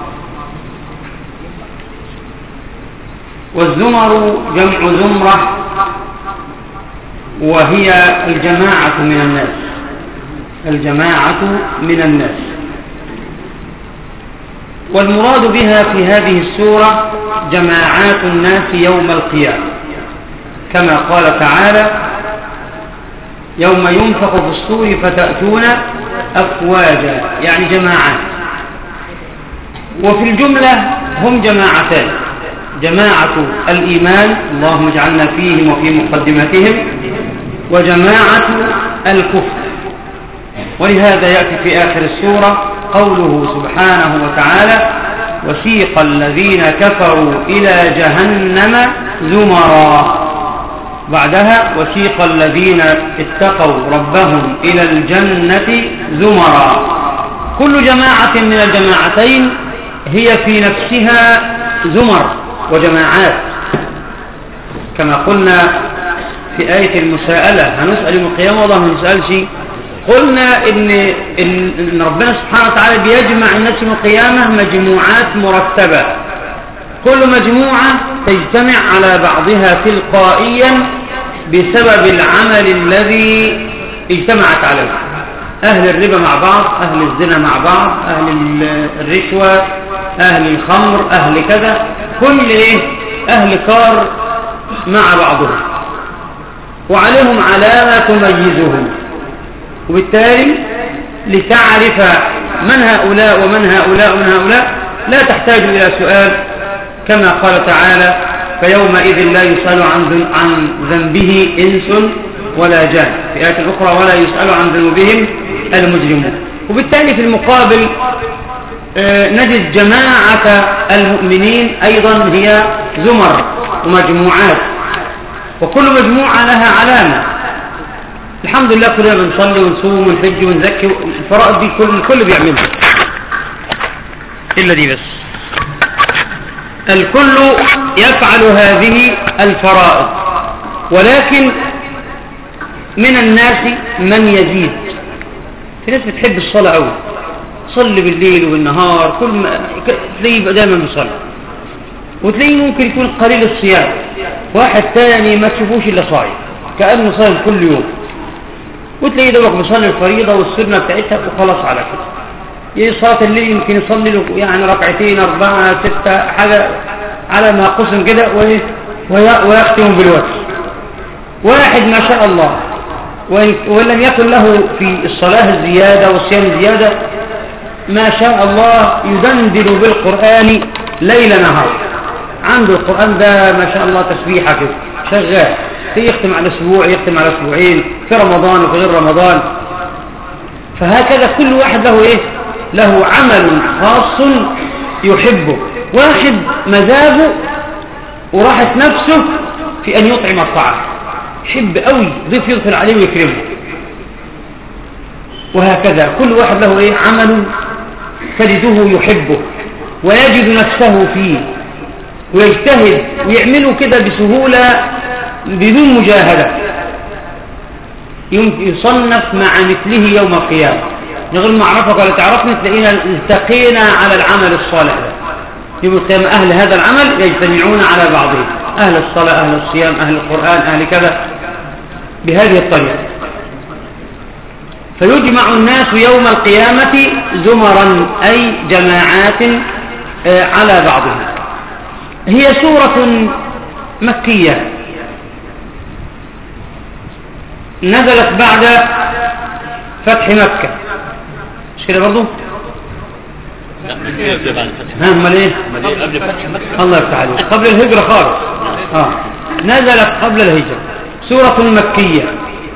والزمر جمع زمرة، وهي الجماعة من الناس، الجماعة من الناس. والمراد بها في هذه السورة جماعات الناس يوم القيامة، كما قال تعالى: يوم ينفخ في الصور فتأتون أفواجا، يعني جماعات. وفي الجملة هم جماعتان: جماعة الإيمان، اللهم اجعلنا فيهم وفي مقدمتهم، وجماعة الكفر. ولهذا يأتي في آخر السورة قوله سبحانه وتعالى: وسيق الذين كفروا إلى جهنم زمرا. بعدها: وسيق الذين اتقوا ربهم إلى الجنة زمرا. كل جماعة من الجماعتين هي في نفسها زمر وجماعات، كما قلنا في آية المساءلة: هنسأل يوم القيامة والله ما نسألش. قلنا إن ربنا سبحانه وتعالى بيجمع الناس يوم القيامة مجموعات مرتبة، كل مجموعة تجتمع على بعضها تلقائيا بسبب العمل الذي اجتمعت عليه. أهل الربا مع بعض، أهل الزنا مع بعض، أهل الرشوة، أهل الخمر، أهل كذا، كل أهل كار مع بعضهم، وعليهم علامة تميزهم. وبالتالي لتعرف من هؤلاء ومن هؤلاء ومن هؤلاء لا تحتاج إلى سؤال، كما قال تعالى: فيومئذ لا يسأل عن ذنبه إنس ولا جان، في آية أخرى: ولا يسأل عن ذنوبهم المجرمون. وبالتالي في المقابل نجد جماعة المؤمنين أيضا هي زمر ومجموعات، وكل مجموعة لها علامة. الحمد لله كلنا بنصلي ونصوم ونحج ونزكي، الفرائض دي الكل بيعملها إلا دي بس. الكل يفعل هذه الفرائض، ولكن من الناس من يزيد. في ناس بتحب الصلاة أوي، صلي بالليل وبالنهار، كل ما تلاقيه يبقى دايما بيصلي، وتلاقيه ممكن يكون قليل الصيام. واحد تاني ما تشوفوش إلا صايم، كأنه صايم كل يوم، وتلاقيه دوبك بيصلي الفريضة والسنة بتاعتها وخلاص على كده. صلاة الليل يمكن يصلي له يعني ركعتين 4 6 حاجة على ما قسم كده، ويختم بالوتر. واحد ما شاء الله وإن لم يكن له في الصلاة الزيادة والصيام الزيادة، ما شاء الله يدندن بالقرآن ليل نهار، عنده القرآن ده ما شاء الله تسبيحة كده شغال، يختم على أسبوع، يختم على أسبوعين، في رمضان وفي غير رمضان. فهكذا كل واحد له له عمل خاص يحبه. واحد مزاجه وراحت نفسه في أن يطعم الطعام، يحب قوي ضيف يدخل عليه ويكرمه. وهكذا كل واحد له عمل تجده يحبه ويجد نفسه فيه ويجتهد ويعمله كده بسهولة بدون مجاهدة، يصنف مع مثله يوم القيامة. نقول معرفك ولا تعرفني، تلاقينا التقينا على العمل الصالح ده يوم القيامة. أهل هذا العمل يجتمعون على بعضهم، أهل الصلاة، أهل الصيام، أهل القرآن، أهل كذا، بهذه الطريقة. فيجمع الناس يوم القيامة زمرا، أي جماعات على بعضهم. هي سورة مكية نزلت بعد فتح مكة، مش كده برضو؟ امال ايه؟ الله يفتح عليك، قبل الهجرة خالص. نزلت قبل الهجرة، سورة مكية،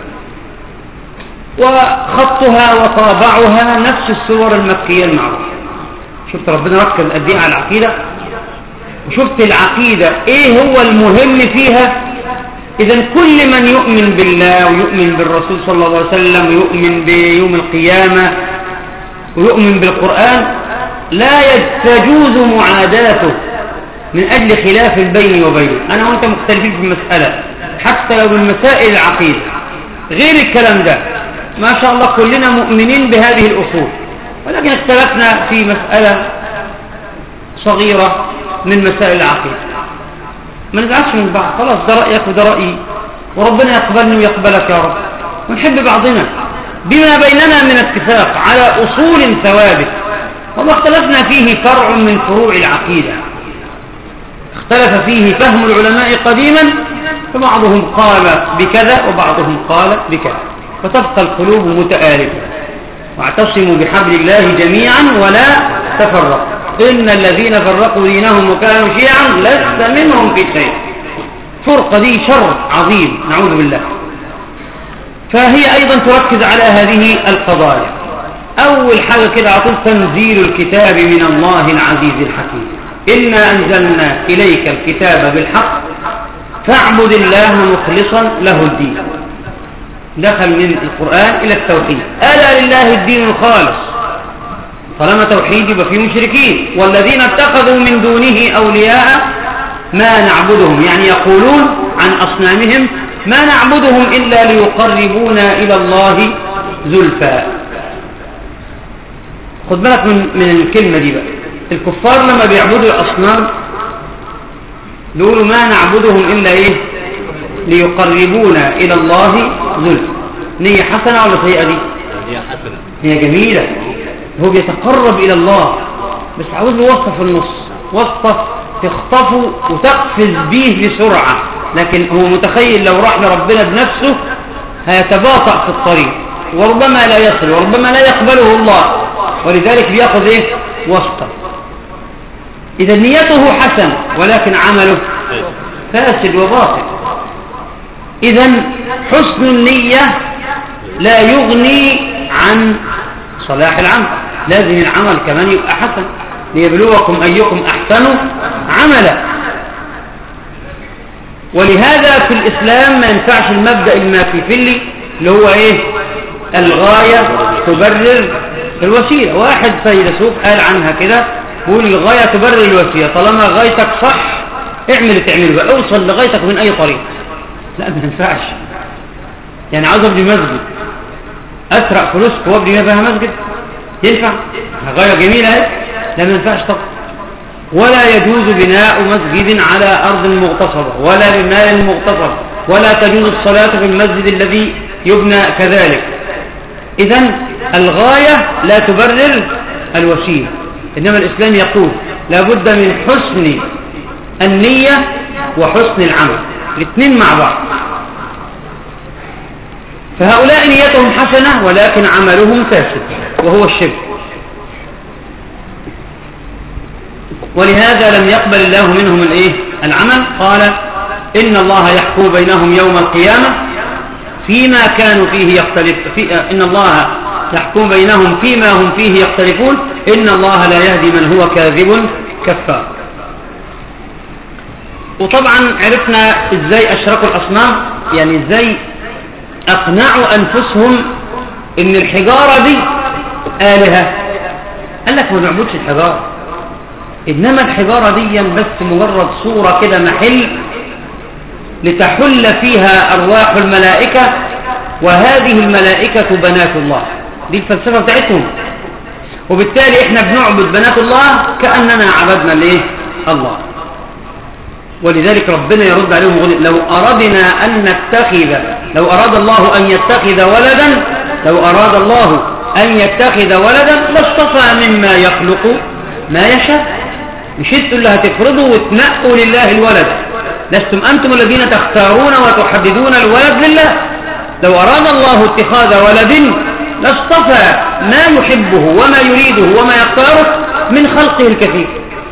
وخطها وطابعها نفس السور المكية المعروفة. شفت ربنا ركز قد ايه على العقيدة، وشفت العقيدة ايه هو المهم فيها. إذن كل من يؤمن بالله ويؤمن بالرسول صلى الله عليه وسلم ويؤمن بيوم القيامة ويؤمن بالقرآن لا تجوز معاداته من أجل خلاف بيني وبينه. أنا وأنت مختلفين في المسألة، حتى لو من مسائل العقيدة، غير الكلام ده ما شاء الله كلنا مؤمنين بهذه الأصول، ولكن اختلفنا في مسألة صغيرة من مسائل العقيدة. ما نزعلش من بعض، خلاص ده رأيك وده رأيي، وربنا يقبلني ويقبلك يا رب، ونحب بعضنا بما بيننا من اتفاق على أصول ثوابت. وما اختلفنا فيه فرع من فروع العقيدة اختلف فيه فهم العلماء قديما، فبعضهم قال بكذا وبعضهم قال بكذا، فتبقى القلوب متآلفة. واعتصموا بحبل الله جميعا ولا تفرقوا، إن الذين فرقوا دينهم وكانوا شيعا لست منهم في شيء. فرقة دي شر عظيم نعوذ بالله. فهي أيضا تركز على هذه القضايا. أول حاجة كده عطول تنزيل الكتاب من الله العزيز الحكيم، إنا أنزلنا إليك الكتاب بالحق فاعبد الله مخلصا له الدين. دخل من القرآن إلى التوحيد، ألا لله الدين الخالص. طالما توحيد يبقى في مشركين. والذين اتخذوا من دونه أولياء ما نعبدهم، يعني يقولون عن أصنامهم ما نعبدهم إلا ليقربونا إلى الله زلفى. خد بالك من الكلمة دي بقى. الكفار لما بيعبدوا الأصنام بيقولوا ما نعبدهم إلا إيه؟ ليقربونا إلى الله زلفى. نية حسنة ولا سيئة دي؟ هي حسنة، هي جميلة. هو بيتقرب إلى الله بس عاوز له وصفة في النص، وصفة تخطفه وتقفز به بسرعة، لكن هو متخيل لو راح لربنا بنفسه هيتباطأ في الطريق وربما لا يصل وربما لا يقبله الله، ولذلك بيأخذ إيه؟ وسطا. إذا نيته حسن ولكن عمله فاسد وباطل. إذا حسن النية لا يغني عن صلاح العمل، لازم العمل كمان يبقى حسن ليبلوكم أيكم أحسن عملا. ولهذا في الإسلام ما ينفعش المبدأ الماكيافيلي اللي هو إيه؟ الغاية تبرر الوسيلة. واحد فيلسوف قال عنها كده، يقول الغاية تبرر الوسيلة، طالما غايتك صح اعمل تعمل بقى، اوصل لغايتك من أي طريق. لا ما ينفعش. يعني عاوز ابني مسجد، أسرق فلوسك وابني ما فيها مسجد؟ ينفع؟ غاية جميلة اهي. لا ما ينفعش طبعا. ولا يجوز بناء مسجد على أرض مغتصبة ولا بمال مغتصب، ولا تجوز الصلاة في المسجد الذي يبنى كذلك. إذن الغاية لا تبرر الوسيلة، إنما الإسلام يقول لابد من حسن النية وحسن العمل، الاثنين مع بعض. فهؤلاء نيتهم حسنة ولكن عملهم فاسد وهو الشرك. ولهذا لم يقبل الله منهم العمل. قال إن الله يحكم بينهم يوم القيامة فيما كانوا فيه يختلفون، إن الله يحكم بينهم فيما هم فيه يختلفون، إن الله لا يهدي من هو كاذب كفار. وطبعا عرفنا إزاي أشركوا الأصنام، يعني إزاي أقنعوا أنفسهم إن الحجارة دي آلهة. قال لك ما نعبدش الحجارة، إنما الحجارة دي بس مجرد صورة كده، محل لتحل فيها أرواح الملائكة، وهذه الملائكة بنات الله. دي الفلسفة بتاعتهم. وبالتالي احنا بنعبد بنات الله كأننا عبدنا الله. ولذلك ربنا يرد عليهم ويقول لو أردنا أن نتخذ، لو أراد الله أن يتخذ ولدا، لو أراد الله أن يتخذ ولدا لاصطفى مما يخلق ما يشاء. مش انتوا اللي هتفرضوا وتنقوا لله الولد، لستم أنتم الذين تختارون وتحددون الولد لله. لو أراد الله اتخاذ ولد لاصطفى ما يحبه وما يريده وما يختاره من خلقه الكثير.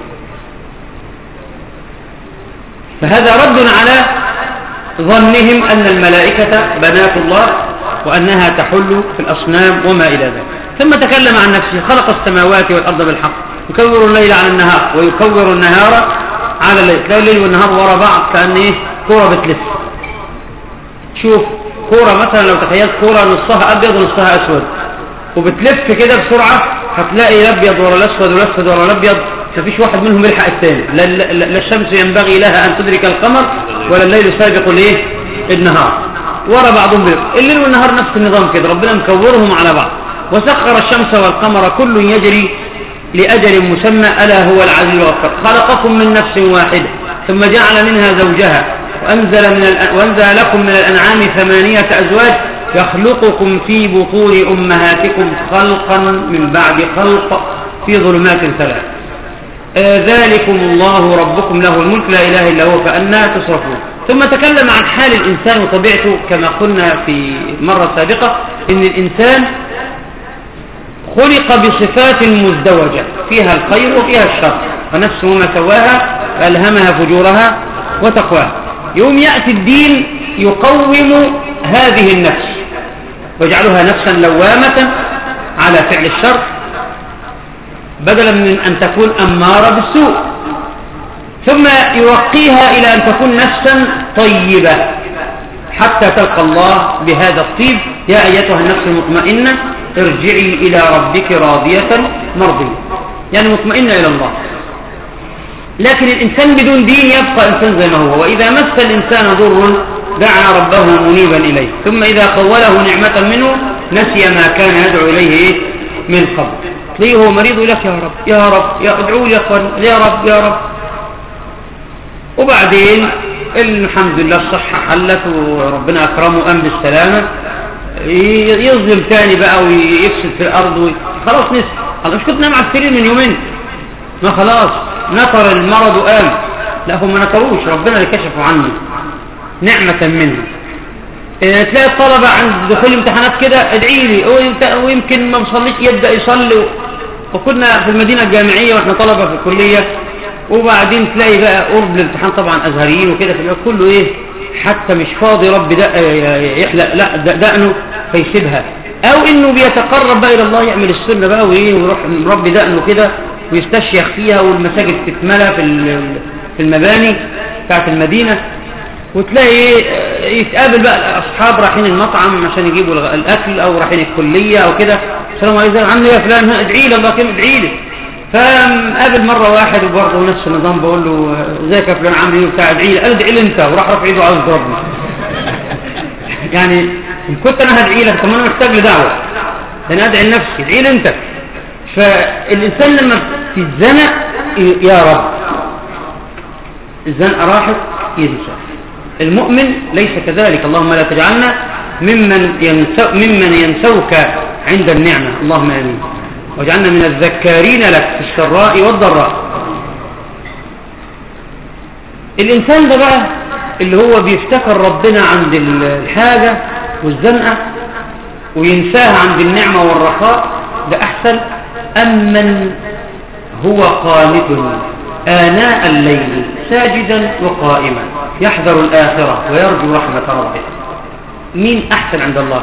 فهذا رد على ظنهم أن الملائكة بنات الله وأنها تحل في الأصنام وما إلى ذلك. ثم تكلم عن نفسه: خلق السماوات والأرض بالحق يكور الليل على النهار ويكور النهار على الليل. تلاقي الليل والنهار ورا بعض كأن كورة بتلف. شوف كورة مثلا، لو تخيلت كورة نصها أبيض ونصها أسود وبتلف كده بسرعة، هتلاقي الأبيض ورا الأسود والأسود ورا الأبيض، مفيش واحد منهم يلحق الثاني. لا الشمس ينبغي لها أن تدرك القمر ولا الليل سابق النهار. ورا بعضهم الليل والنهار نفس النظام كده، ربنا مكورهم على بعض. وسخر الشمس والقمر كل يجري لأجل مسمى ألا هو العزيز الغفور. خلقكم من نفس واحدة ثم جعل منها زوجها وأنزل لكم من الأنعام 8 أزواج يخلقكم في بطون أمهاتكم خلقا من بعد خلق في ظلمات 3. ذلكم الله ربكم له الملك لا إله إلا هو فأنا تصرفون. ثم تكلم عن حال الإنسان وطبيعته كما قلنا في مرة سابقة إن الإنسان خلق بصفات مزدوجة فيها الخير وفيها الشر، فنفس ما سواها فألهمها فجورها وتقواها. يوم يأتي الدين يقوم هذه النفس ويجعلها نفسا لوامة على فعل الشر بدلا من أن تكون أمارة بالسوء، ثم يوقيها إلى أن تكون نفسا طيبة حتى تلقى الله بهذا الطيب. يا أيتها النفس المطمئنة ارجعي إلى ربك راضية مرضية، يعني مطمئنة إلى الله. لكن الإنسان بدون دين يبقى إنسان زي ما هو، وإذا مس الإنسان ضر دعا ربه منيبا إليه، ثم إذا خوله نعمة منه نسي ما كان يدعو إليه من قبل. تلاقيه هو مريض لك يا رب يا رب يا ادعوا لي يا اخوان يا رب يا رب، وبعدين الحمد لله الصحة حلت وربنا أكرمه قام بالسلامة، يظلم تاني بقى ويفسد في الأرض خلاص نسي. مش كنت نام على السرير من يومين ما خلاص نطر المرض وقام؟ لا هم ما نطروش، ربنا اللي كشفوا عني نعمة منه. تلاقي الطلبة عند دخول الامتحانات كده ادعي لي، ويمكن ما بصليش يبدأ يصلي. وكنا في المدينة الجامعية واحنا طلبة في الكلية، وبعدين تلاقي بقى قرب الامتحان طبعا أزهريين وكده في كله ايه حتى مش فاضي رب يحلق لا دقنه فيسيبها، او انه بيتقرب بقى الى الله يعمل السنة بقى ويروح رب دقنه كده ويستشيخ فيها، والمساجد تتملى في المباني بتاعت المدينة. وتلاقي يتقابل بقى الأصحاب رايحين المطعم عشان يجيبوا الأكل أو رايحين الكلية أو كده، السلام عليكم عامل ايه يا فلان ادعي لي الله كم ادعي لي. فقابل مرة واحد وبرضه نفس النظام بقول له ازيك يا فلان عامل ايه وبتاع ادعي لي، قال ادعي لي انت، وراح رافع ايده عاوز يضربني. يعني ان كنت انا هدعي لك طب انا محتاج لدعوة، انا ادعي لنفسي ادعي لي انت. فالإنسان لما تتزنق يا رب الزنقة راحت ينسى. المؤمن ليس كذلك، اللهم لا تجعلنا ممن ينسوك عند النعمة، اللهم آمين، واجعلنا من الذكارين لك في السراء والضراء. الإنسان ده بقى اللي هو بيفتكر ربنا عند الحاجة والزنقة وينساها عند النعمة والرخاء، ده أحسن أمن هو قانت آناء الليل ساجدا وقائما يحذر الآخرة ويرجو رحمة ربه. مين أحسن عند الله؟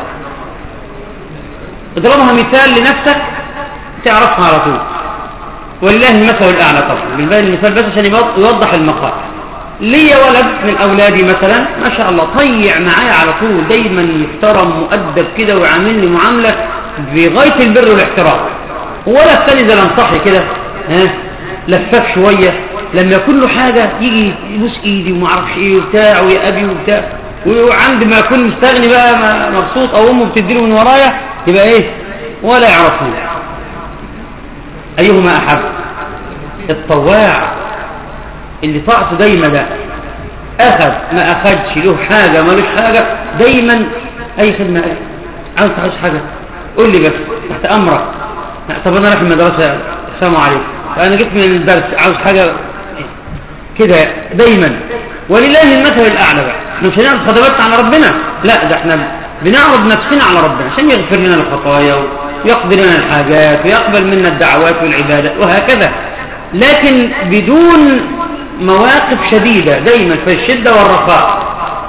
اضربها مثال لنفسك تعرفها على طول، ولله المثل الأعلى طبعا بالبين المثال بس عشان يوضح المقال. لي ولد من أولادي مثلا ما شاء الله طيع معايا على طول، دايما يحترم مؤدب كده ويعاملني معاملة بغاية البر والاحترام. ولا الثاني زي الانصحي كده لفاف شوية، لما يكون له حاجة يجي يبوس ايدي وما اعرفش ايه وبتاع ويا ابي وبتاع، وعند ما يكون مستغني بقى مبسوط او امه بتديله من ورايا يبقى ايه ولا يعرفني. ايهما احب؟ الطواع اللي طاعته دايما ده اخذ ما اخذش له حاجة مالوش حاجة دايما اي خدمة عاوز حاجة قول لي بس تحت امرك. طب انا رايح المدرسة السلام عليكم انا جيت من الدرس عاوز حاجة كده دايما. ولله المثل الاعلى بقى، مش هنعرض خدماتنا على ربنا، لا ده احنا بنعرض نفسنا على ربنا عشان يغفر لنا الخطايا ويقضي لنا الحاجات ويقبل منا الدعوات والعبادات وهكذا، لكن بدون مواقف شديدة دايما في الشدة والرخاء.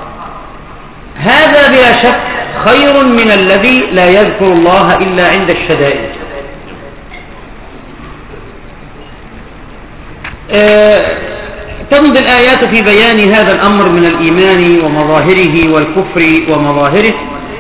هذا بلا شك خير من الذي لا يذكر الله إلا عند الشدائد. تمضي الآيات في بيان هذا الأمر من الإيمان ومظاهره والكفر ومظاهره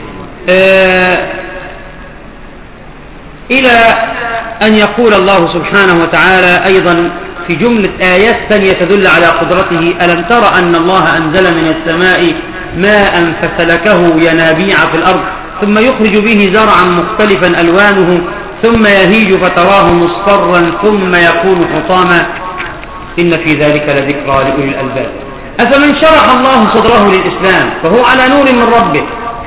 إلى أن يقول الله سبحانه وتعالى أيضا في جملة آيات ثانية تدل على قدرته: ألم تر أن الله أنزل من السماء ماء فسلكه ينابيع في الأرض ثم يخرج به زرعا مختلفا ألوانه ثم يهيج فتراه مصفرا ثم يكون حطاما إن في ذلك لذكرى لأولي الألباب. أفمن شرح الله صدره للإسلام فهو على نور من ربه،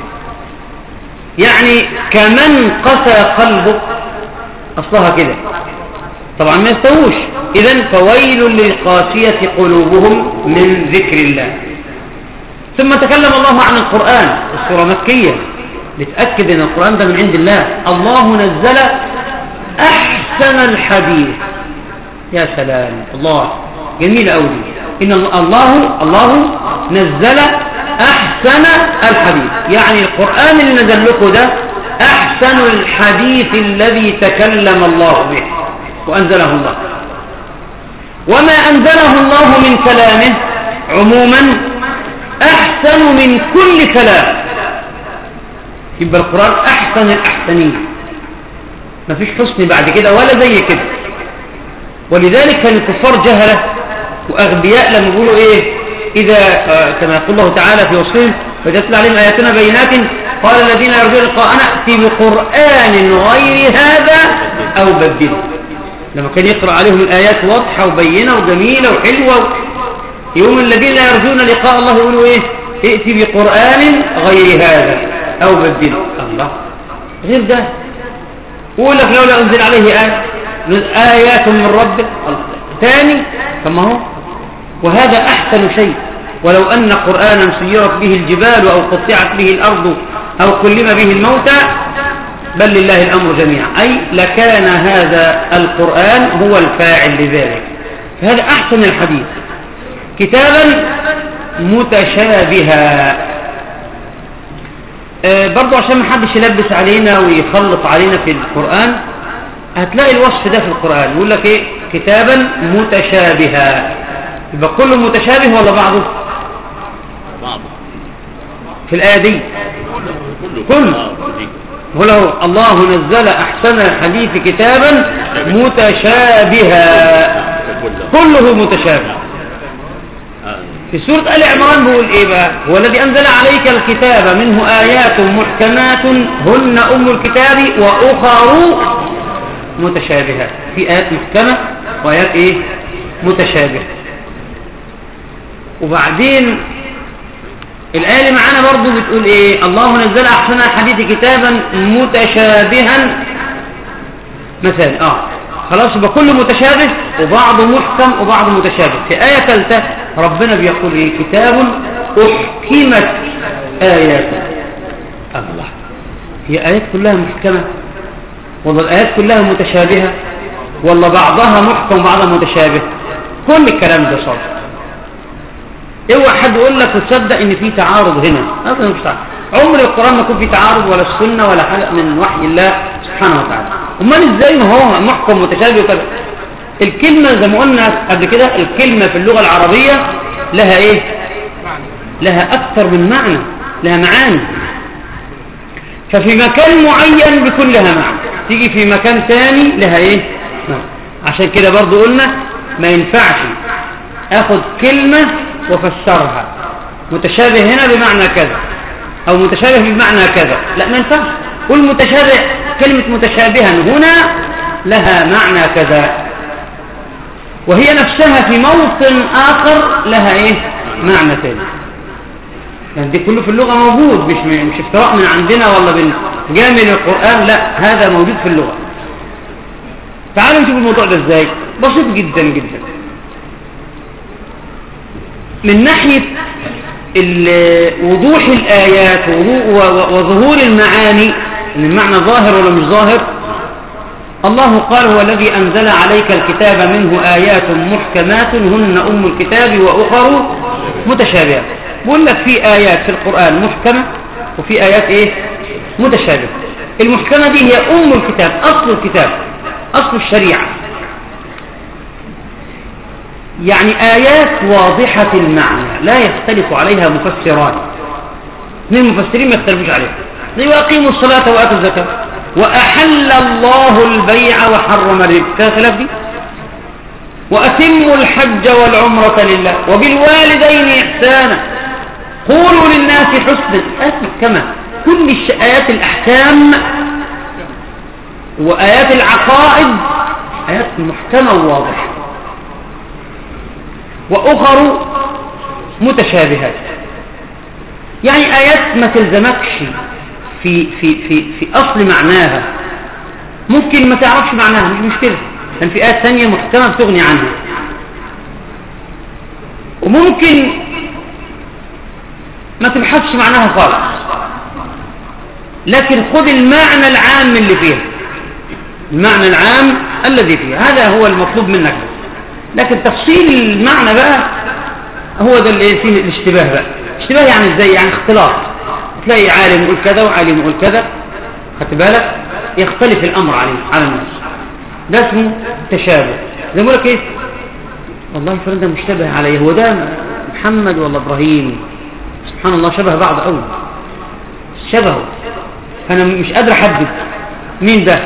يعني كمن قسى قلبه، أصلها كده طبعا ما يستووش. إذن فويل للقاسية قلوبهم من ذكر الله. ثم تكلم الله عن القرآن، السورة مكية بتأكد أن القرآن ده من عند الله. الله نزل أحسن الحديث. يا سلام، الله جميل أوي. إن الله نزل أحسن الحديث، يعني القرآن اللي نزل لكم ده أحسن الحديث الذي تكلم الله به وأنزله الله. وما أنزله الله من كلامه عموما أحسن من كل كلام. يبقى القرآن أحسن الأحسنين، ما فيش حسن بعد كده ولا زي كده. ولذلك كان الكفار جهلة وأغبياء لما يقولوا إيه إذا كما يقول الله تعالى في وصفهم فجاءت عليهم آياتنا بينات قال الذين يرجون لقاءنا ائت بقرآن غير هذا أو بدله. لما كان يقرأ عليهم الآيات واضحة وبينة وجميلة وحلوة، يوم الذين لا يرجون لقاء الله يقولوا إيه ائت بقرآن غير هذا أو بدله. الله غير ده، يقول لك لولا أنزل عليه آيات من ربه ثاني. ثم هو وهذا أحسن شيء. ولو أن قرآنا سيرت به الجبال أو قطعت به الأرض أو كلم به الموتى بل لله الأمر جميعا، أي لكان هذا القرآن هو الفاعل لذلك. فهذا أحسن الحديث كتابا متشابها. برضو عشان ما حدش يلبس علينا ويخلط علينا في القرآن، هتلاقي الوصف ده في القرآن يقول لك ايه كتابا متشابها. يبقى كله متشابه ولا بعضه؟ في الآية دي كله الله نزل أحسن الحديث كتابا متشابها، كله متشابه. في سورة آل عمران بيقول ايه بقى؟ هو الذي أنزل عليك الكتاب منه آيات محكمات هن أم الكتاب وأخر متشابهات. في آيات محكمة وآيات ايه متشابهة. وبعدين الآية اللي معانا برضو بتقول ايه الله نزل أحسن الحديث كتابا متشابها مثلا. خلاص يبقى كله متشابه وبعضه محكم وبعضه متشابه. في آية ثالثة ربنا بيقول ايه كتاب أحكمت آياته. الله، هي آيات كلها محكمة ولا الآيات كلها متشابهة ولا بعضها محكم وبعضها متشابه؟ كل الكلام ده صار. اوعى حد يقول لك وتصدق ان في تعارض هنا، هذا مش تعارض. عمر القرآن ما يكون في تعارض ولا السنة ولا حاجة من وحي الله سبحانه وتعالى. امال ازاي ما هو محكم متشابه وكذا؟ الكلمة زي ما قلنا قبل كده، الكلمة في اللغة العربية لها ايه؟ لها اكثر من معنى، لها معاني. ففي مكان معين بيكون لها معنى، تيجي في مكان ثاني لها ايه؟ عشان كده برضو قلنا ما ينفعش اخد كلمة وفسرها متشابه هنا بمعنى كذا او متشابه بمعنى كذا، لا ما ينفعش. قل متشابه، كلمة متشابها هنا لها معنى كذا وهي نفسها في موطن آخر لها ايه معنى ثاني. يعني دي كله في اللغة موجود، مش افتراء من عندنا ولا بنجامل القرآن، لا هذا موجود في اللغة. تعالوا نشوف الموضوع ده ازاي. بسيط جدا جدا. من ناحية وضوح الآيات وظهور المعاني، ان المعنى ظاهر ولا مش ظاهر. الله قال هو الذي أنزل عليك الكتاب منه آيات محكمات هن أم الكتاب وأخر متشابهات. بقول لك في آيات في القرآن محكمة وفي آيات ايه متشابهة. المحكمة دي هي أم الكتاب، أصل الكتاب، أصل الشريعة، يعني آيات واضحة المعنى لا يختلف عليها مفسران. من المفسرين ما يختلفوش عليها. وأقيموا الصلاة وآتوا الزكاة وأحل الله البيع وحرم الربا، كان خلاف دي. وأتموا الحج والعمرة لله وبالوالدين إحسانا. قولوا للناس حسنا، آيات محكمة. كل آيات الأحكام وآيات العقائد آيات محكمة وواضحة، وأخر متشابهات، يعني آيات ما تلزمكش في أصل معناها، ممكن ما تعرفش معناها مش مشكلة، لأن في آيات ثانية محكمة بتغني عنها. وممكن ما تبحثش معناها خالص، لكن خذ المعنى العام اللي فيها، المعنى العام الذي فيها، هذا هو المطلوب منك. لكن تفصيل المعنى بقى هو ده اللي فيه الاشتباه بقى. اشتباه يعني ازاي؟ يعني اختلاط، تلاقي عالم يقول كذا وعالم يقول كذا، خدت بالك؟ يختلف الامر على الناس، ده اسمه تشابه. زي ما لك ايه، والله فلان ده مشتبه عليه، هو ده محمد ولا ابراهيم؟ سبحان الله، شبه بعض قوي، شبهه، فانا مش قادر احدد مين ده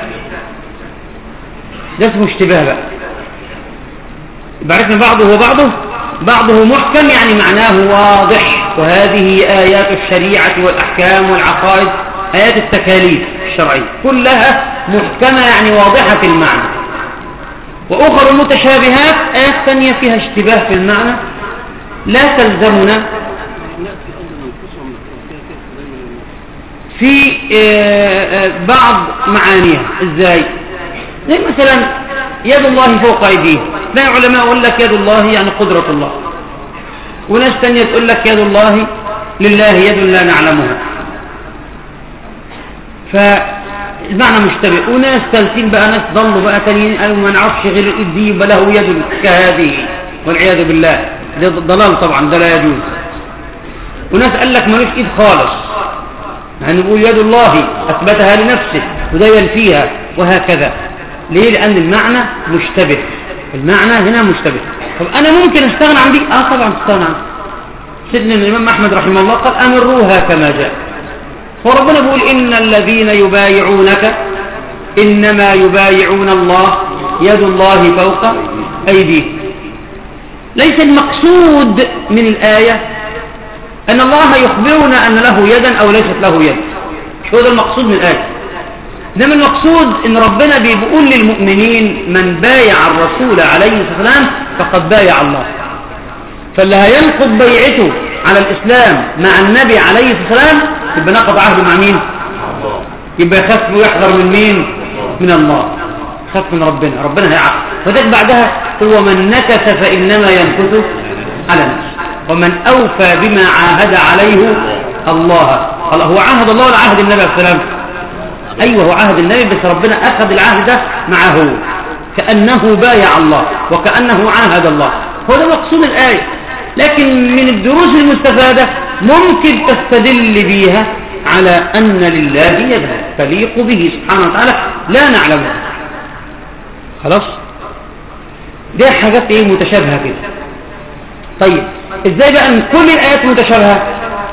اسمه اشتباه بقى. بعرفنا بعضه هو بعضه محكم، يعني معناه واضح. وهذه آيات الشريعة والأحكام والعقائد، آيات التكاليف الشرعية كلها محكمة، يعني واضحة المعنى. وأخر المتشابهات آيات ثانية فيها اشتباه في المعنى لا تلزمنا في بعض معانيها. ازاي؟ زي مثلا يد الله فوق أيديه، لا علماء يقول لك يد الله يعني قدرة الله، وناس تانية تقول لك يد الله لله يد لا نعلمها، فالمعنى مشتبه. وناس ثالثين بقى، ناس ضلوا بقى تانيين قالوا ما نعرفش غير الإيد دي يبقى له يد كهذه، والعياذ بالله، ده ضلال طبعا، ده لا يجوز. وناس قال لك ملوش إيد خالص، يعني نقول يد الله أثبتها لنفسه وده ينفيها وهكذا. ليه؟ لأن المعنى مشتبه، المعنى هنا مشتبه. طب أنا ممكن أستغنى عن دي؟ طبعا تستغنى عنها. سيدنا الإمام أحمد رحمه الله قال أمروها كما جاء. وربنا بيقول إن الذين يبايعونك إنما يبايعون الله يد الله فوق أيديهم. ليس المقصود من الآية أن الله يخبرنا أن له يدا أو ليست له يد، مش هو ده المقصود من الآية. إنما المقصود إن ربنا بيقول للمؤمنين من بايع الرسول عليه الصلاة والسلام فقد بايع الله. فاللي هينقض بيعته على الإسلام مع النبي عليه الصلاة والسلام يبقى نقض عهده مع مين؟ يبقى يخاف ويحذر من مين؟ من الله، يخاف من ربنا، ربنا هيعاقب. فذلك بعدها هو من نكث فإنما ينكث على نفسه، ومن أوفى بما عاهد عليه الله. هو عاهد الله ولا عاهد النبي عليه السلام؟ أيوه، هو عاهد النبي، بس ربنا أخذ العهد ده معه كأنه بايع الله وكأنه عاهد الله. هو ده مقصود الآية. لكن من الدروس المستفادة ممكن تستدل بيها على أن لله يدا تليق به سبحانه وتعالى لا نعلمها. خلاص، دي حاجات ايه متشابهة كده. طيب ازاي بقى ان كل الآيات متشابهة؟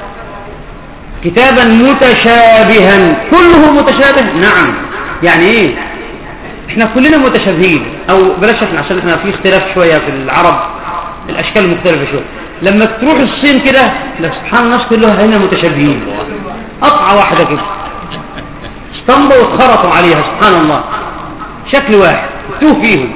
كتابا متشابها، كله متشابه. نعم، يعني ايه؟ احنا كلنا متشابهين، او بلاش احنا عشان احنا في اختلاف شوية في العرب، الاشكال مختلفة شوية. لما تروح الصين كده سبحان الناس كلها هنا متشابهين، قطعة واحدة كده، اسطمبة واتخرطوا عليها سبحان الله، شكل واحد توه فيهم.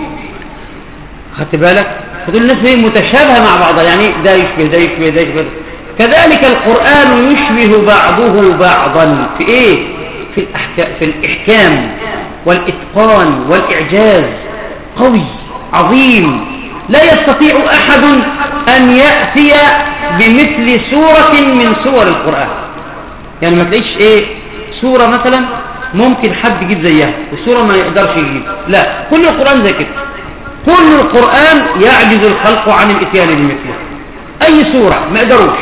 خدت بالك؟ فدول الناس هي متشابهة مع بعضها، يعني ده يشبه ده يشبه ده يشبه. كذلك القرآن يشبه بعضه بعضا في ايه؟ في الإحكام والإتقان والإعجاز، قوي عظيم، لا يستطيع أحد أن يأتي بمثل سورة من سور القرآن. يعني ما تلاقيش ايه سورة مثلا ممكن حد يجيب زيها وسورة ما يقدرش يجيب، لا، كل القرآن زي كده. كل القرآن يعجز الخلق عن الاتيان بمثله، أي سورة ما يقدروش.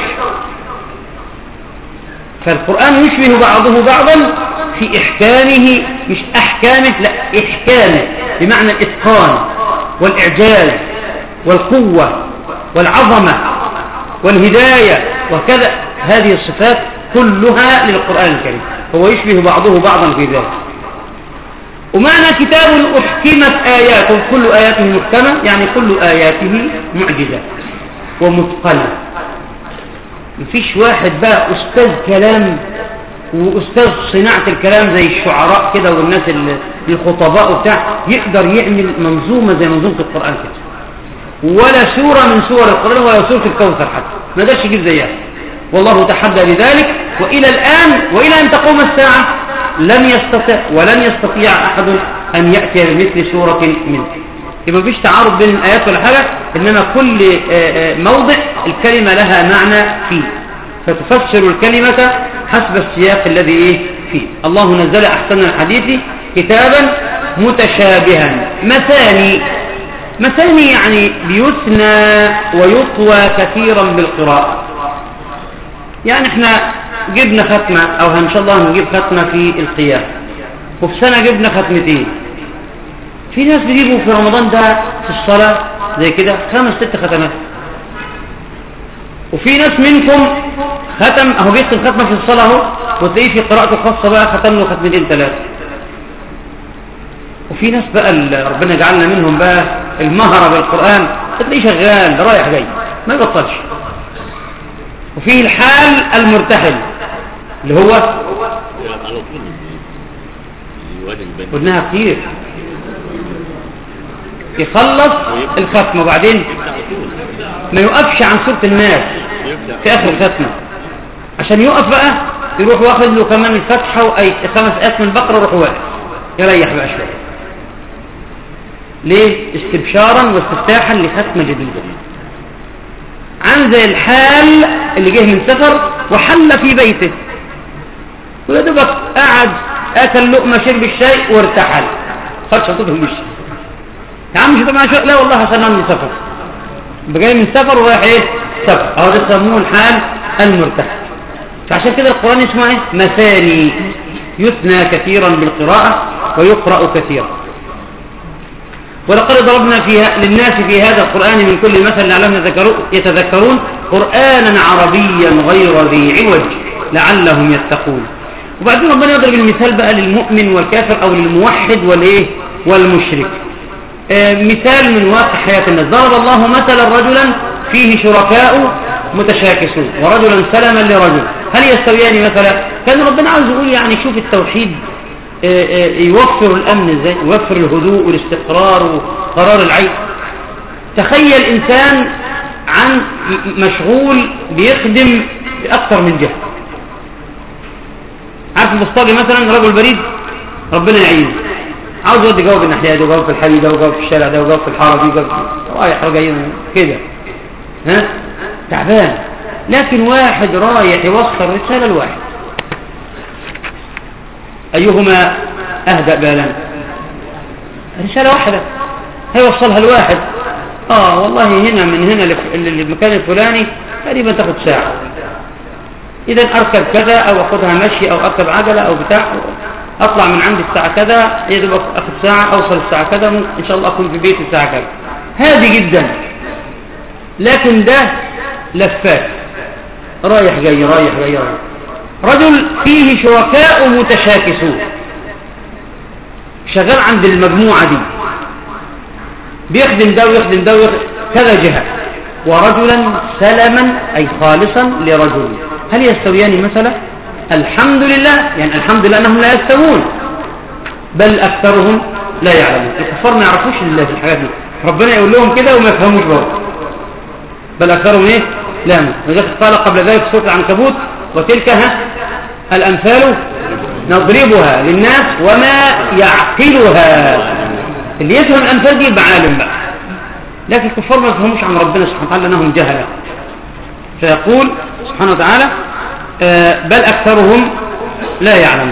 فالقرآن يشبه بعضه بعضا في إحكامه، مش أحكامه، لا، إحكامه بمعنى الإتقان والإعجاز والقوة والعظمة والهداية وكذا. هذه الصفات كلها للقرآن الكريم، هو يشبه بعضه بعضا في ذلك. ومعنى كتاب أحكمت آياته، كل آياته محكمة، يعني كل آياته معجزة ومتقنة. مفيش واحد بقى أستاذ كلام وأستاذ صناعة الكلام زي الشعراء كده والناس الخطباء وبتاع يقدر يعمل منظومة زي منظومة القرآن كده، ولا سورة من سور القرآن ولا سورة الكوثر حتى ما قدرش يجيب زيها، والله تحدى بذلك. وإلى الآن وإلى أن تقوم الساعة لم يستطع ولن يستطيع أحد أن يأتي بمثل سورة منه. يبقى مفيش تعارض بين الآيات ولا حاجة، إنما كل موضع الكلمة لها معنى فيه، فتفسر الكلمة حسب السياق الذي فيه. الله نزل أحسن الحديث كتابا متشابها مثاني يعني بيثنى ويطوى كثيرا بالقراءة. يعني احنا جبنا ختمة أو إن شاء الله هنجيب ختمة في القيام، وفي سنة جبنا ختمتين. في ناس بيجيبوا في رمضان ده في الصلاة زي كده 5-6 ختمات، وفي ناس منكم ختم اهو بيختم ختمة في الصلاة اهو، وتلاقيه في قراءته الخاصة بقى ختم له ختمتين 3. وفي ناس بقى ربنا جعلنا منهم بقى المهرة بالقرآن، تلاقيه شغال رايح جاي ما يبطلش. وفيه الحال المرتحل اللي هو قلناها كتير، يخلص الختمة وبعدين ما يوقفش عن سورة الناس في آخر الختمة، عشان يوقف بقى يروح واخد له كمان الفتحة وأي 5 آيات من البقرة ويروح واقف يريح بقى شوية. ليه؟ استبشارا واستفتاحا لختمة جديدة. عن زي الحال اللي جه من سفر وحل في بيته، ويا دوبك قعد اكل لقمه شرب الشاي وارتحل، خد شنطته ومشي. يا عم مش معايا شيء؟ لا والله عشان عندي سفر، جاي من سفر ورايح سفر. اهو ده يسموه الحال المرتحل. فعشان كده القرآن اسمه مثاني، يثنى كثيرا بالقراءة ويقرأ كثيرا. ولقد ضربنا للناس في هذا القرآن من كل مثل لعلهم يتذكرون قرآنا عربيا غير ذي عوج لعلهم يتقون. وبعدين ربنا يضرب المثال بقى للمؤمن والكافر أو للموحد والمشرك. مثال من واقع حياة الناس. ضرب الله مثلا رجلا فيه شركاء متشاكسون ورجلا سلما لرجل هل يستويان مثلا؟ كان ربنا عاوز يقول يعني شوف التوحيد يوفر الأمن ازاي، يوفر الهدوء والاستقرار وقرار العين. تخيل إنسان عن مشغول بيخدم بأكثر من جهة. عارف المصطلح مثلا رجل بريد ربنا يعينه، عاوز يودي جواب الناحية ده وجواب في الحي ده وجواب في الشارع ده وجواب في الحارة دي رايح رجعين كده تعبان. لكن واحد رايح يوصل رسالة لواحد، أيهما أهدأ بالا؟ رسالة واحدة هيوصلها لواحد. والله هنا من هنا للمكان الفلاني تقريبا تاخد ساعة، إذا أركب كذا أو أخذها مشي أو أركب عجلة أو بتاع، أطلع من عندي الساعة كذا يجب أخذ ساعة، أوصل الساعة كذا، إن شاء الله أكون في بيت الساعة كذا. هذه جدا. لكن ده لفات رايح جاي رايح جاي رايح. رجل فيه شركاء متشاكسون شغال عند المجموعة دي بيخدم ده ويخدم ده ويخدم كذا جهة. ورجلا سلما أي خالصا لرجل هل يستويان مثلا؟ الحمد لله، يعني الحمد لله أنهم لا يستوون، بل أكثرهم لا يعلمون. الكفار ما يعرفوش الله في الحاجات دي، ربنا يقول لهم كده وما يفهموش برضه. بل أكثرهم لا يعلمون. قال قبل ذلك سورة العنكبوت وتلك الأمثال نضربها للناس وما يعقلها. اللي يفهم الأمثال دي يبقى عالم بقى، لكن الكفار ما يفهموش عن ربنا سبحانه وتعالى أنهم جهلة. فيقول سبحانه وتعالى بل أكثرهم لا يعلمون.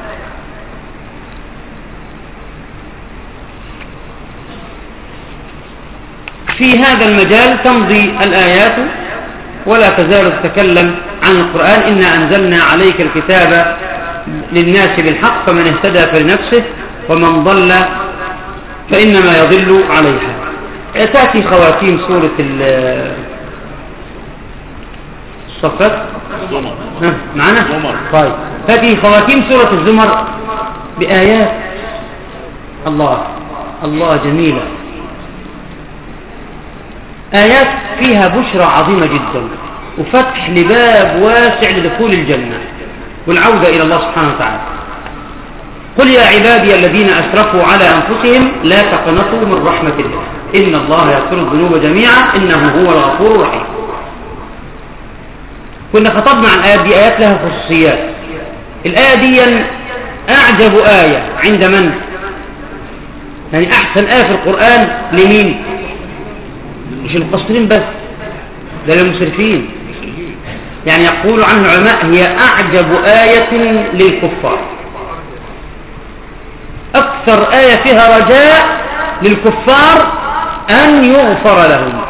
في هذا المجال تمضي الآيات ولا تزال تتكلم عن القرآن. إنا أنزلنا عليك الكتاب للناس بالحق فمن اهتدى فلنفسه ومن ضل فإنما يضل عليها. تأتي خواتيم سورة الصفات معنا؟ طيب تأتي خواتيم سورة الزمر بآيات الله جميلة، آيات فيها بشرى عظيمة جدا. وفتح لباب واسع لدخول الجنة والعودة إلى الله سبحانه وتعالى. قل يا عبادي الذين أسرفوا على أنفسهم لا تقنطوا من رحمة الله إن الله يغفر الذنوب جميعا إنه هو الغفور الرحيم. كنا خطبنا عن آيات دي، آيات لها خصوصيات. الآية دي أعجب آية عند من؟ يعني أحسن آية في القرآن لمين؟ مش المقصرين بس، ده للمسرفين. يعني يقول عنه العلماء هي أعجب آية للكفار، أكثر آية فيها رجاء للكفار أن يغفر لهم.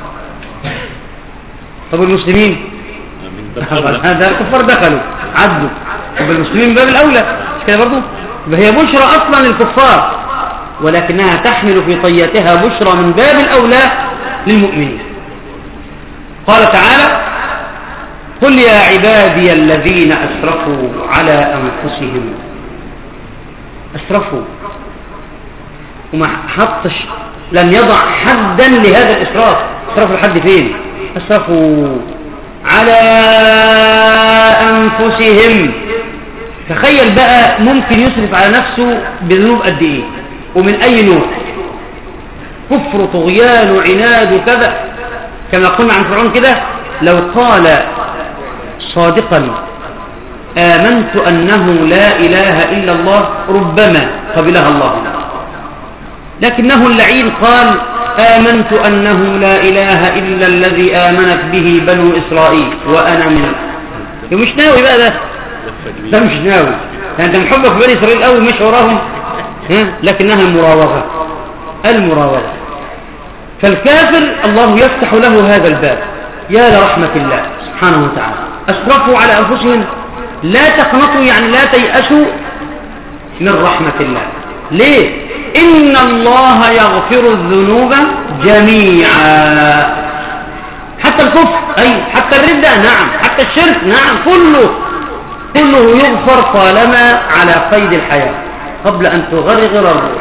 طب المسلمين هذا الكفار دخلوا عدوا، طب المسلمين باب الأولى مش كده برضه؟ هي بشرى أصلا للكفار، ولكنها تحمل في طياتها بشرى من باب الأولى للمؤمنين. قال تعالى قل يا عبادي الذين أسرفوا على أنفسهم. أسرفوا وما حطش، لن يضع حدا لهذا الإسراف. أسرفوا لحد فين؟ أسرفوا على أنفسهم. تخيل بقى ممكن يسرف على نفسه بذنوب قد إيه ومن أي نوع؟ كفر طغيان وعناد وكذا، كما قلنا عن فرعون كده لو قال صادقا آمنت أنه لا إله إلا الله ربما قبلها الله، لكنه اللعين قال آمنت أنه لا إله إلا الذي آمنت به بنو إسرائيل وأنا من. مش ناوي بقى ده مش ناوي، يعني أنت محبك بني إسرائيل أول مش وراهم، لكنها المراوغة. فالكافر الله يفتح له هذا الباب. يا لرحمة الله سبحانه وتعالى. أسرفوا على أنفسهم لا تقنطوا، يعني لا تيأسوا من رحمة الله. ليه؟ إن الله يغفر الذنوب جميعا، حتى الكفر، أي حتى الردة، نعم، حتى الشرك، نعم، كله يغفر طالما على قيد الحياة قبل أن تغرغر الروح.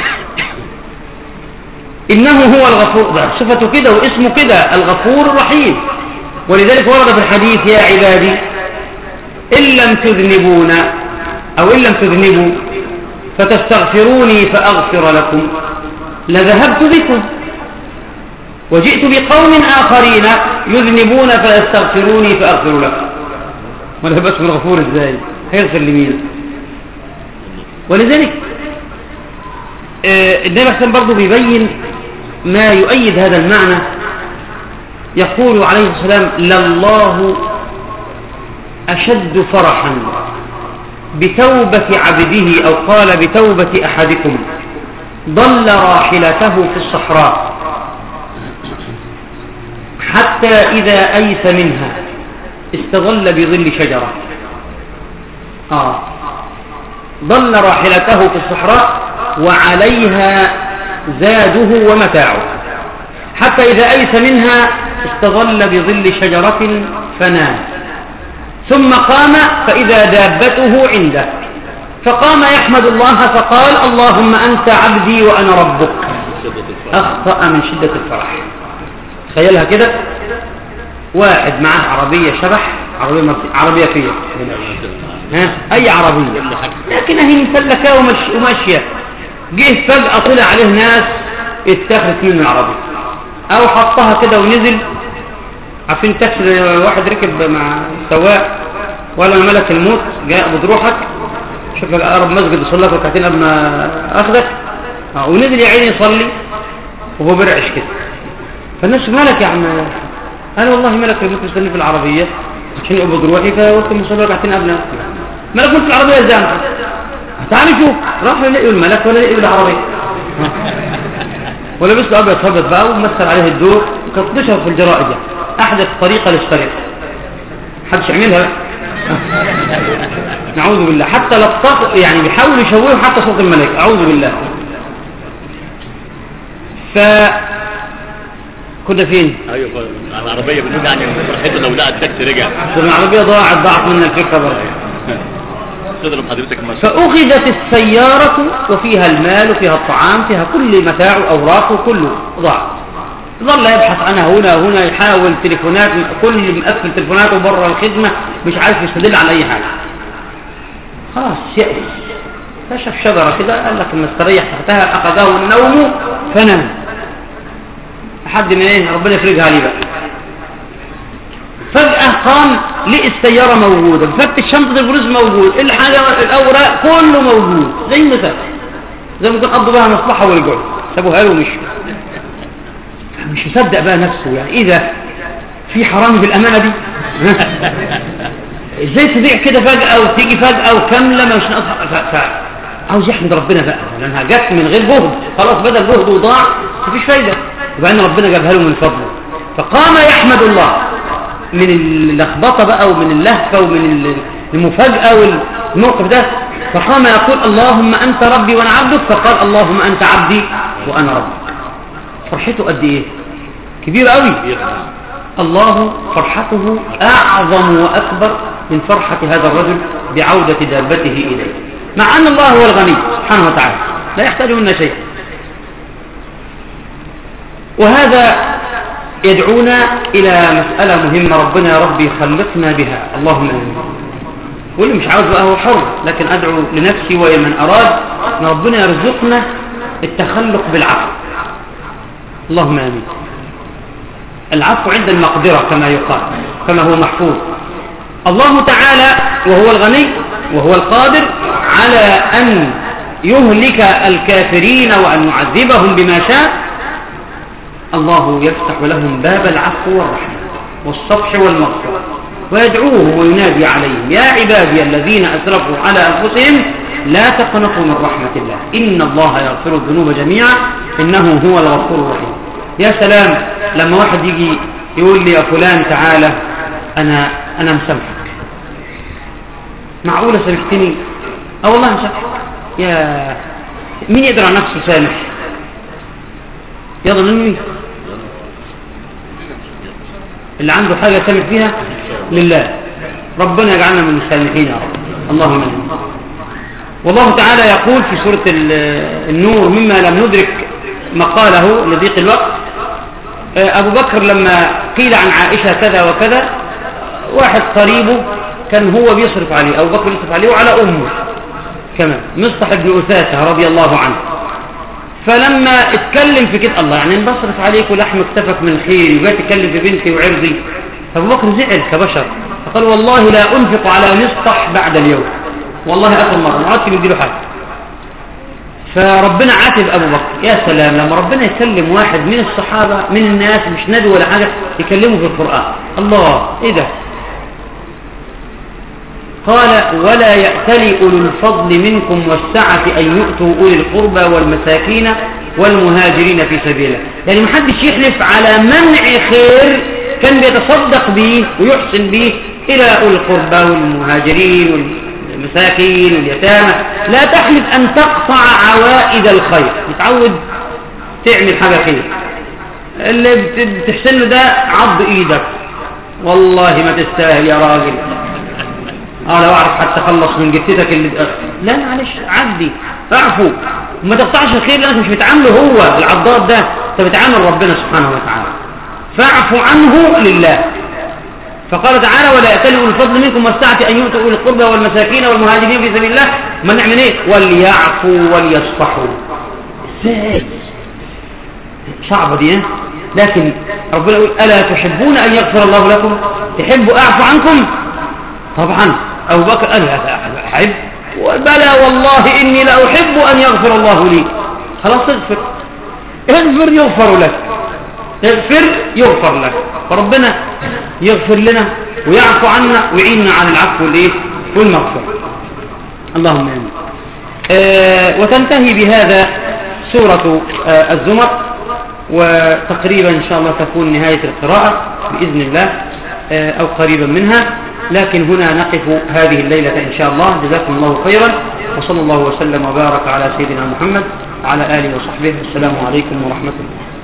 إنه هو الغفور، صفته كده واسمه كده الغفور الرحيم. ولذلك ورد في الحديث يا عبادي إن لم تذنبون أو إن لم تذنبوا فتستغفروني فأغفر لكم لذهبت بكم وجئت بقوم آخرين يذنبون فيستغفروني فأغفر لكم. ولا بس من غفور ازاي هيغفر لمين؟ ولذلك النبي حسن برضو بيبين ما يؤيد هذا المعنى. يقول عليه السلام لله أشد فرحا بتوبة عبده، أو قال بتوبة أحدكم ضل راحلته في الصحراء حتى إذا أيس منها استظل بظل شجرة. ضل راحلته في الصحراء وعليها زاده ومتاعه حتى إذا أيس منها استظل بظل شجرة فنام، ثم قام فإذا دابته عنده فقام يحمد الله فقال اللهم أنت عبدي وأنا ربك. أخطأ من شدة الفرح. تخيلها كده، واحد معاه عربية شبح، عربية فيه أي عربية لكنها مسلكة وماشية، جه فجأة طلع عليه ناس اتخذت منه العربية أو حطها كده ونزل. عارفين تاكسي واحد ركب مع سواق ولا ملك الموت جاء بضروحك شوف لك أقرب مسجد يصلي لك ركعتين قبل ما أخذك، ونزل يا عيني يصلي وهو برعش كده. فالناس مالك يا عم؟ أنا والله ملك الموت مستني في العربية عشان يقبض روحي فقلت يصلي ركعتين قبل ملك الموت في العربية زامحة. تعالي شوف، راح يلاقوا الملك ولا يلاقوا العربية ولبس له أبيض صبت بقى ومثل عليه الدور وكانت تشهر في الجرائد أحدث طريقة للسرقة محدش يعملها نعوذ بالله. حتى لطف يعني بيحاولوا يشوهوا حتى صوت الملك، أعوذ بالله. كنا فين؟ ايوه العربيه بنقول يعني فرحته لو لقى التاكسي رجع. العربيه ضاعت منا الفكره برضه. تضرب حضرتك مثلا. فأخذت السيارة وفيها المال وفيها الطعام فيها كل متاع أوراقه كله ضاع. ظل يبحث عنها هنا يحاول تليفونات، كل مقفل تليفوناته بره الخدمة مش عارف يستدل على أي حاجة. خلاص يأس، كشف شجرة كده قال لك لما استريح تحتها أخذه النوم فنام لحد ما إيه ربنا يفرجها عليه بقى. فجأة قام لقي السيارة موجودة، بفتش شنطة الفلوس موجود، الحاجة الأوراق كله موجود زي ما ممكن قضوا بها مصلحة ورجعوا سابوها له ومشوا. مش يصدق بقى نفسه، يعني إيه ده؟ في حرامي بالأمانة دي؟ ازاي تضيع كده فجأة وتيجي فجأة وكاملة مش ناقصها؟ عاوز يحمد ربنا بقى لأنها جت من غير جهد، خلاص بدل جهد وضاع مفيش فايدة، وبعدين ربنا جابها له من فضله. فقام يحمد الله من اللخبطة بقى ومن اللهفة ومن المفاجأة والموقف ده، فقام يقول اللهم أنت ربي وأنا عبدك، فقال اللهم أنت عبدي وأنا ربك. فرحته قد إيه؟ كبير قوي. الله فرحته أعظم وأكبر من فرحة هذا الرجل بعودة دابته إليه، مع أن الله هو الغني سبحانه وتعالى لا يحتاج منا شيء. وهذا يدعونا إلى مسألة مهمة، ربنا يا ربي خلقنا بها، اللهم آمين. واللي مش عاوز بقى هو حر، لكن أدعو لنفسي ولمن أراد أن ربنا يرزقنا التخلق بالعفو، اللهم آمين. العفو عند المقدرة كما يقال، كما هو محفوظ. الله تعالى وهو الغني وهو القادر على أن يهلك الكافرين وأن يعذبهم بما شاء، الله يفتح لهم باب العفو والرحمة والصفح والمغفرة ويدعوه وينادي عليهم يا عبادي الذين أسرفوا على أنفسهم لا تقنطوا من رحمة الله إن الله يغفر الذنوب جميعا إنه هو الغفور الرحيم. يا سلام لما واحد يجي يقول لي يا فلان تعالى أنا مسامحك، معقولة سامحتني؟ والله مسامحك. يا مين يقدر على نفسه سامح؟ يلا مني اللي عنده حاجة سامح فيها لله، ربنا يجعلنا من المسامحين يا رب، اللهم آمين. والله تعالى يقول في سورة النور مما لم ندرك مقاله لضيق الوقت، أبو بكر لما قيل عن عائشة كذا وكذا، واحد قريبه كان هو بيصرف عليه، أبو بكر بيصرف عليه وعلى أمه كمان، مصطح بن أثاثة رضي الله عنه. فلما اتكلم في كده الله يعني بصرف عليك ولحم اكتفك من خيري وجاي تتكلم في بنتي وعرضي، أبو بكر زعل كبشر فقال والله لا أنفق على مصطح بعد اليوم، والله آخر مرة ما عادش بيديله حاجة. فربنا عاتب أبو بكر. يا سلام لما ربنا يكلم واحد من الصحابة من الناس مش ندوة ولا حاجة يكلمه في القرآن، الله إيه ده؟ قال ولا يأتلي أولو الفضل منكم والسعة أن يؤتوا أولي القربى والمساكين والمهاجرين في سبيله. يعني محدش يحلف على منع خير كان بيتصدق به ويحسن به إلى أولي القربى والمهاجرين والمساكين واليتامى، لا تحلف أن تقطع عوائد الخير، متعود تعمل حاجة خير اللي بتحسن له ده عض إيدك والله ما تستاهل يا راجل، لو أعرف حتى خلص من جثتك اللي لا معلش عدي اعفو وما تقطعش الخير لأنك مش بتعامله هو العضاد ده، انت بتعامل ربنا سبحانه وتعالى، فاعفو عنه لله. فقال تعالى ولا يأتلي أولو الفضل منكم والسعة أن يؤتوا أولي القربى والمساكين والمهاجرين في سبيل الله، ما نعمل ايه؟ وليعفوا وليصفحوا. ازاي صعبة دي لكن ربنا يقول ألا تحبون أن يغفر الله لكم؟ تحبوا أعفو عنكم؟ طبعا أبو بكر قال أحب بلى والله إني لا أحب أن يغفر الله لي. خلاص اغفر يغفر لك، اغفر يغفر لك، فربنا يغفر لنا ويعفو عنا ويعيننا على العفو والمغفرة، اللهم آمين. وتنتهي بهذا سورة الزمر، وتقريبا إن شاء الله تكون نهاية القراءة بإذن الله أو قريبا منها، لكن هنا نقف هذه الليلة إن شاء الله. جزاكم الله خيرا، وصلى الله وسلم وبارك على سيدنا محمد وعلى آله وصحبه. السلام عليكم ورحمة الله.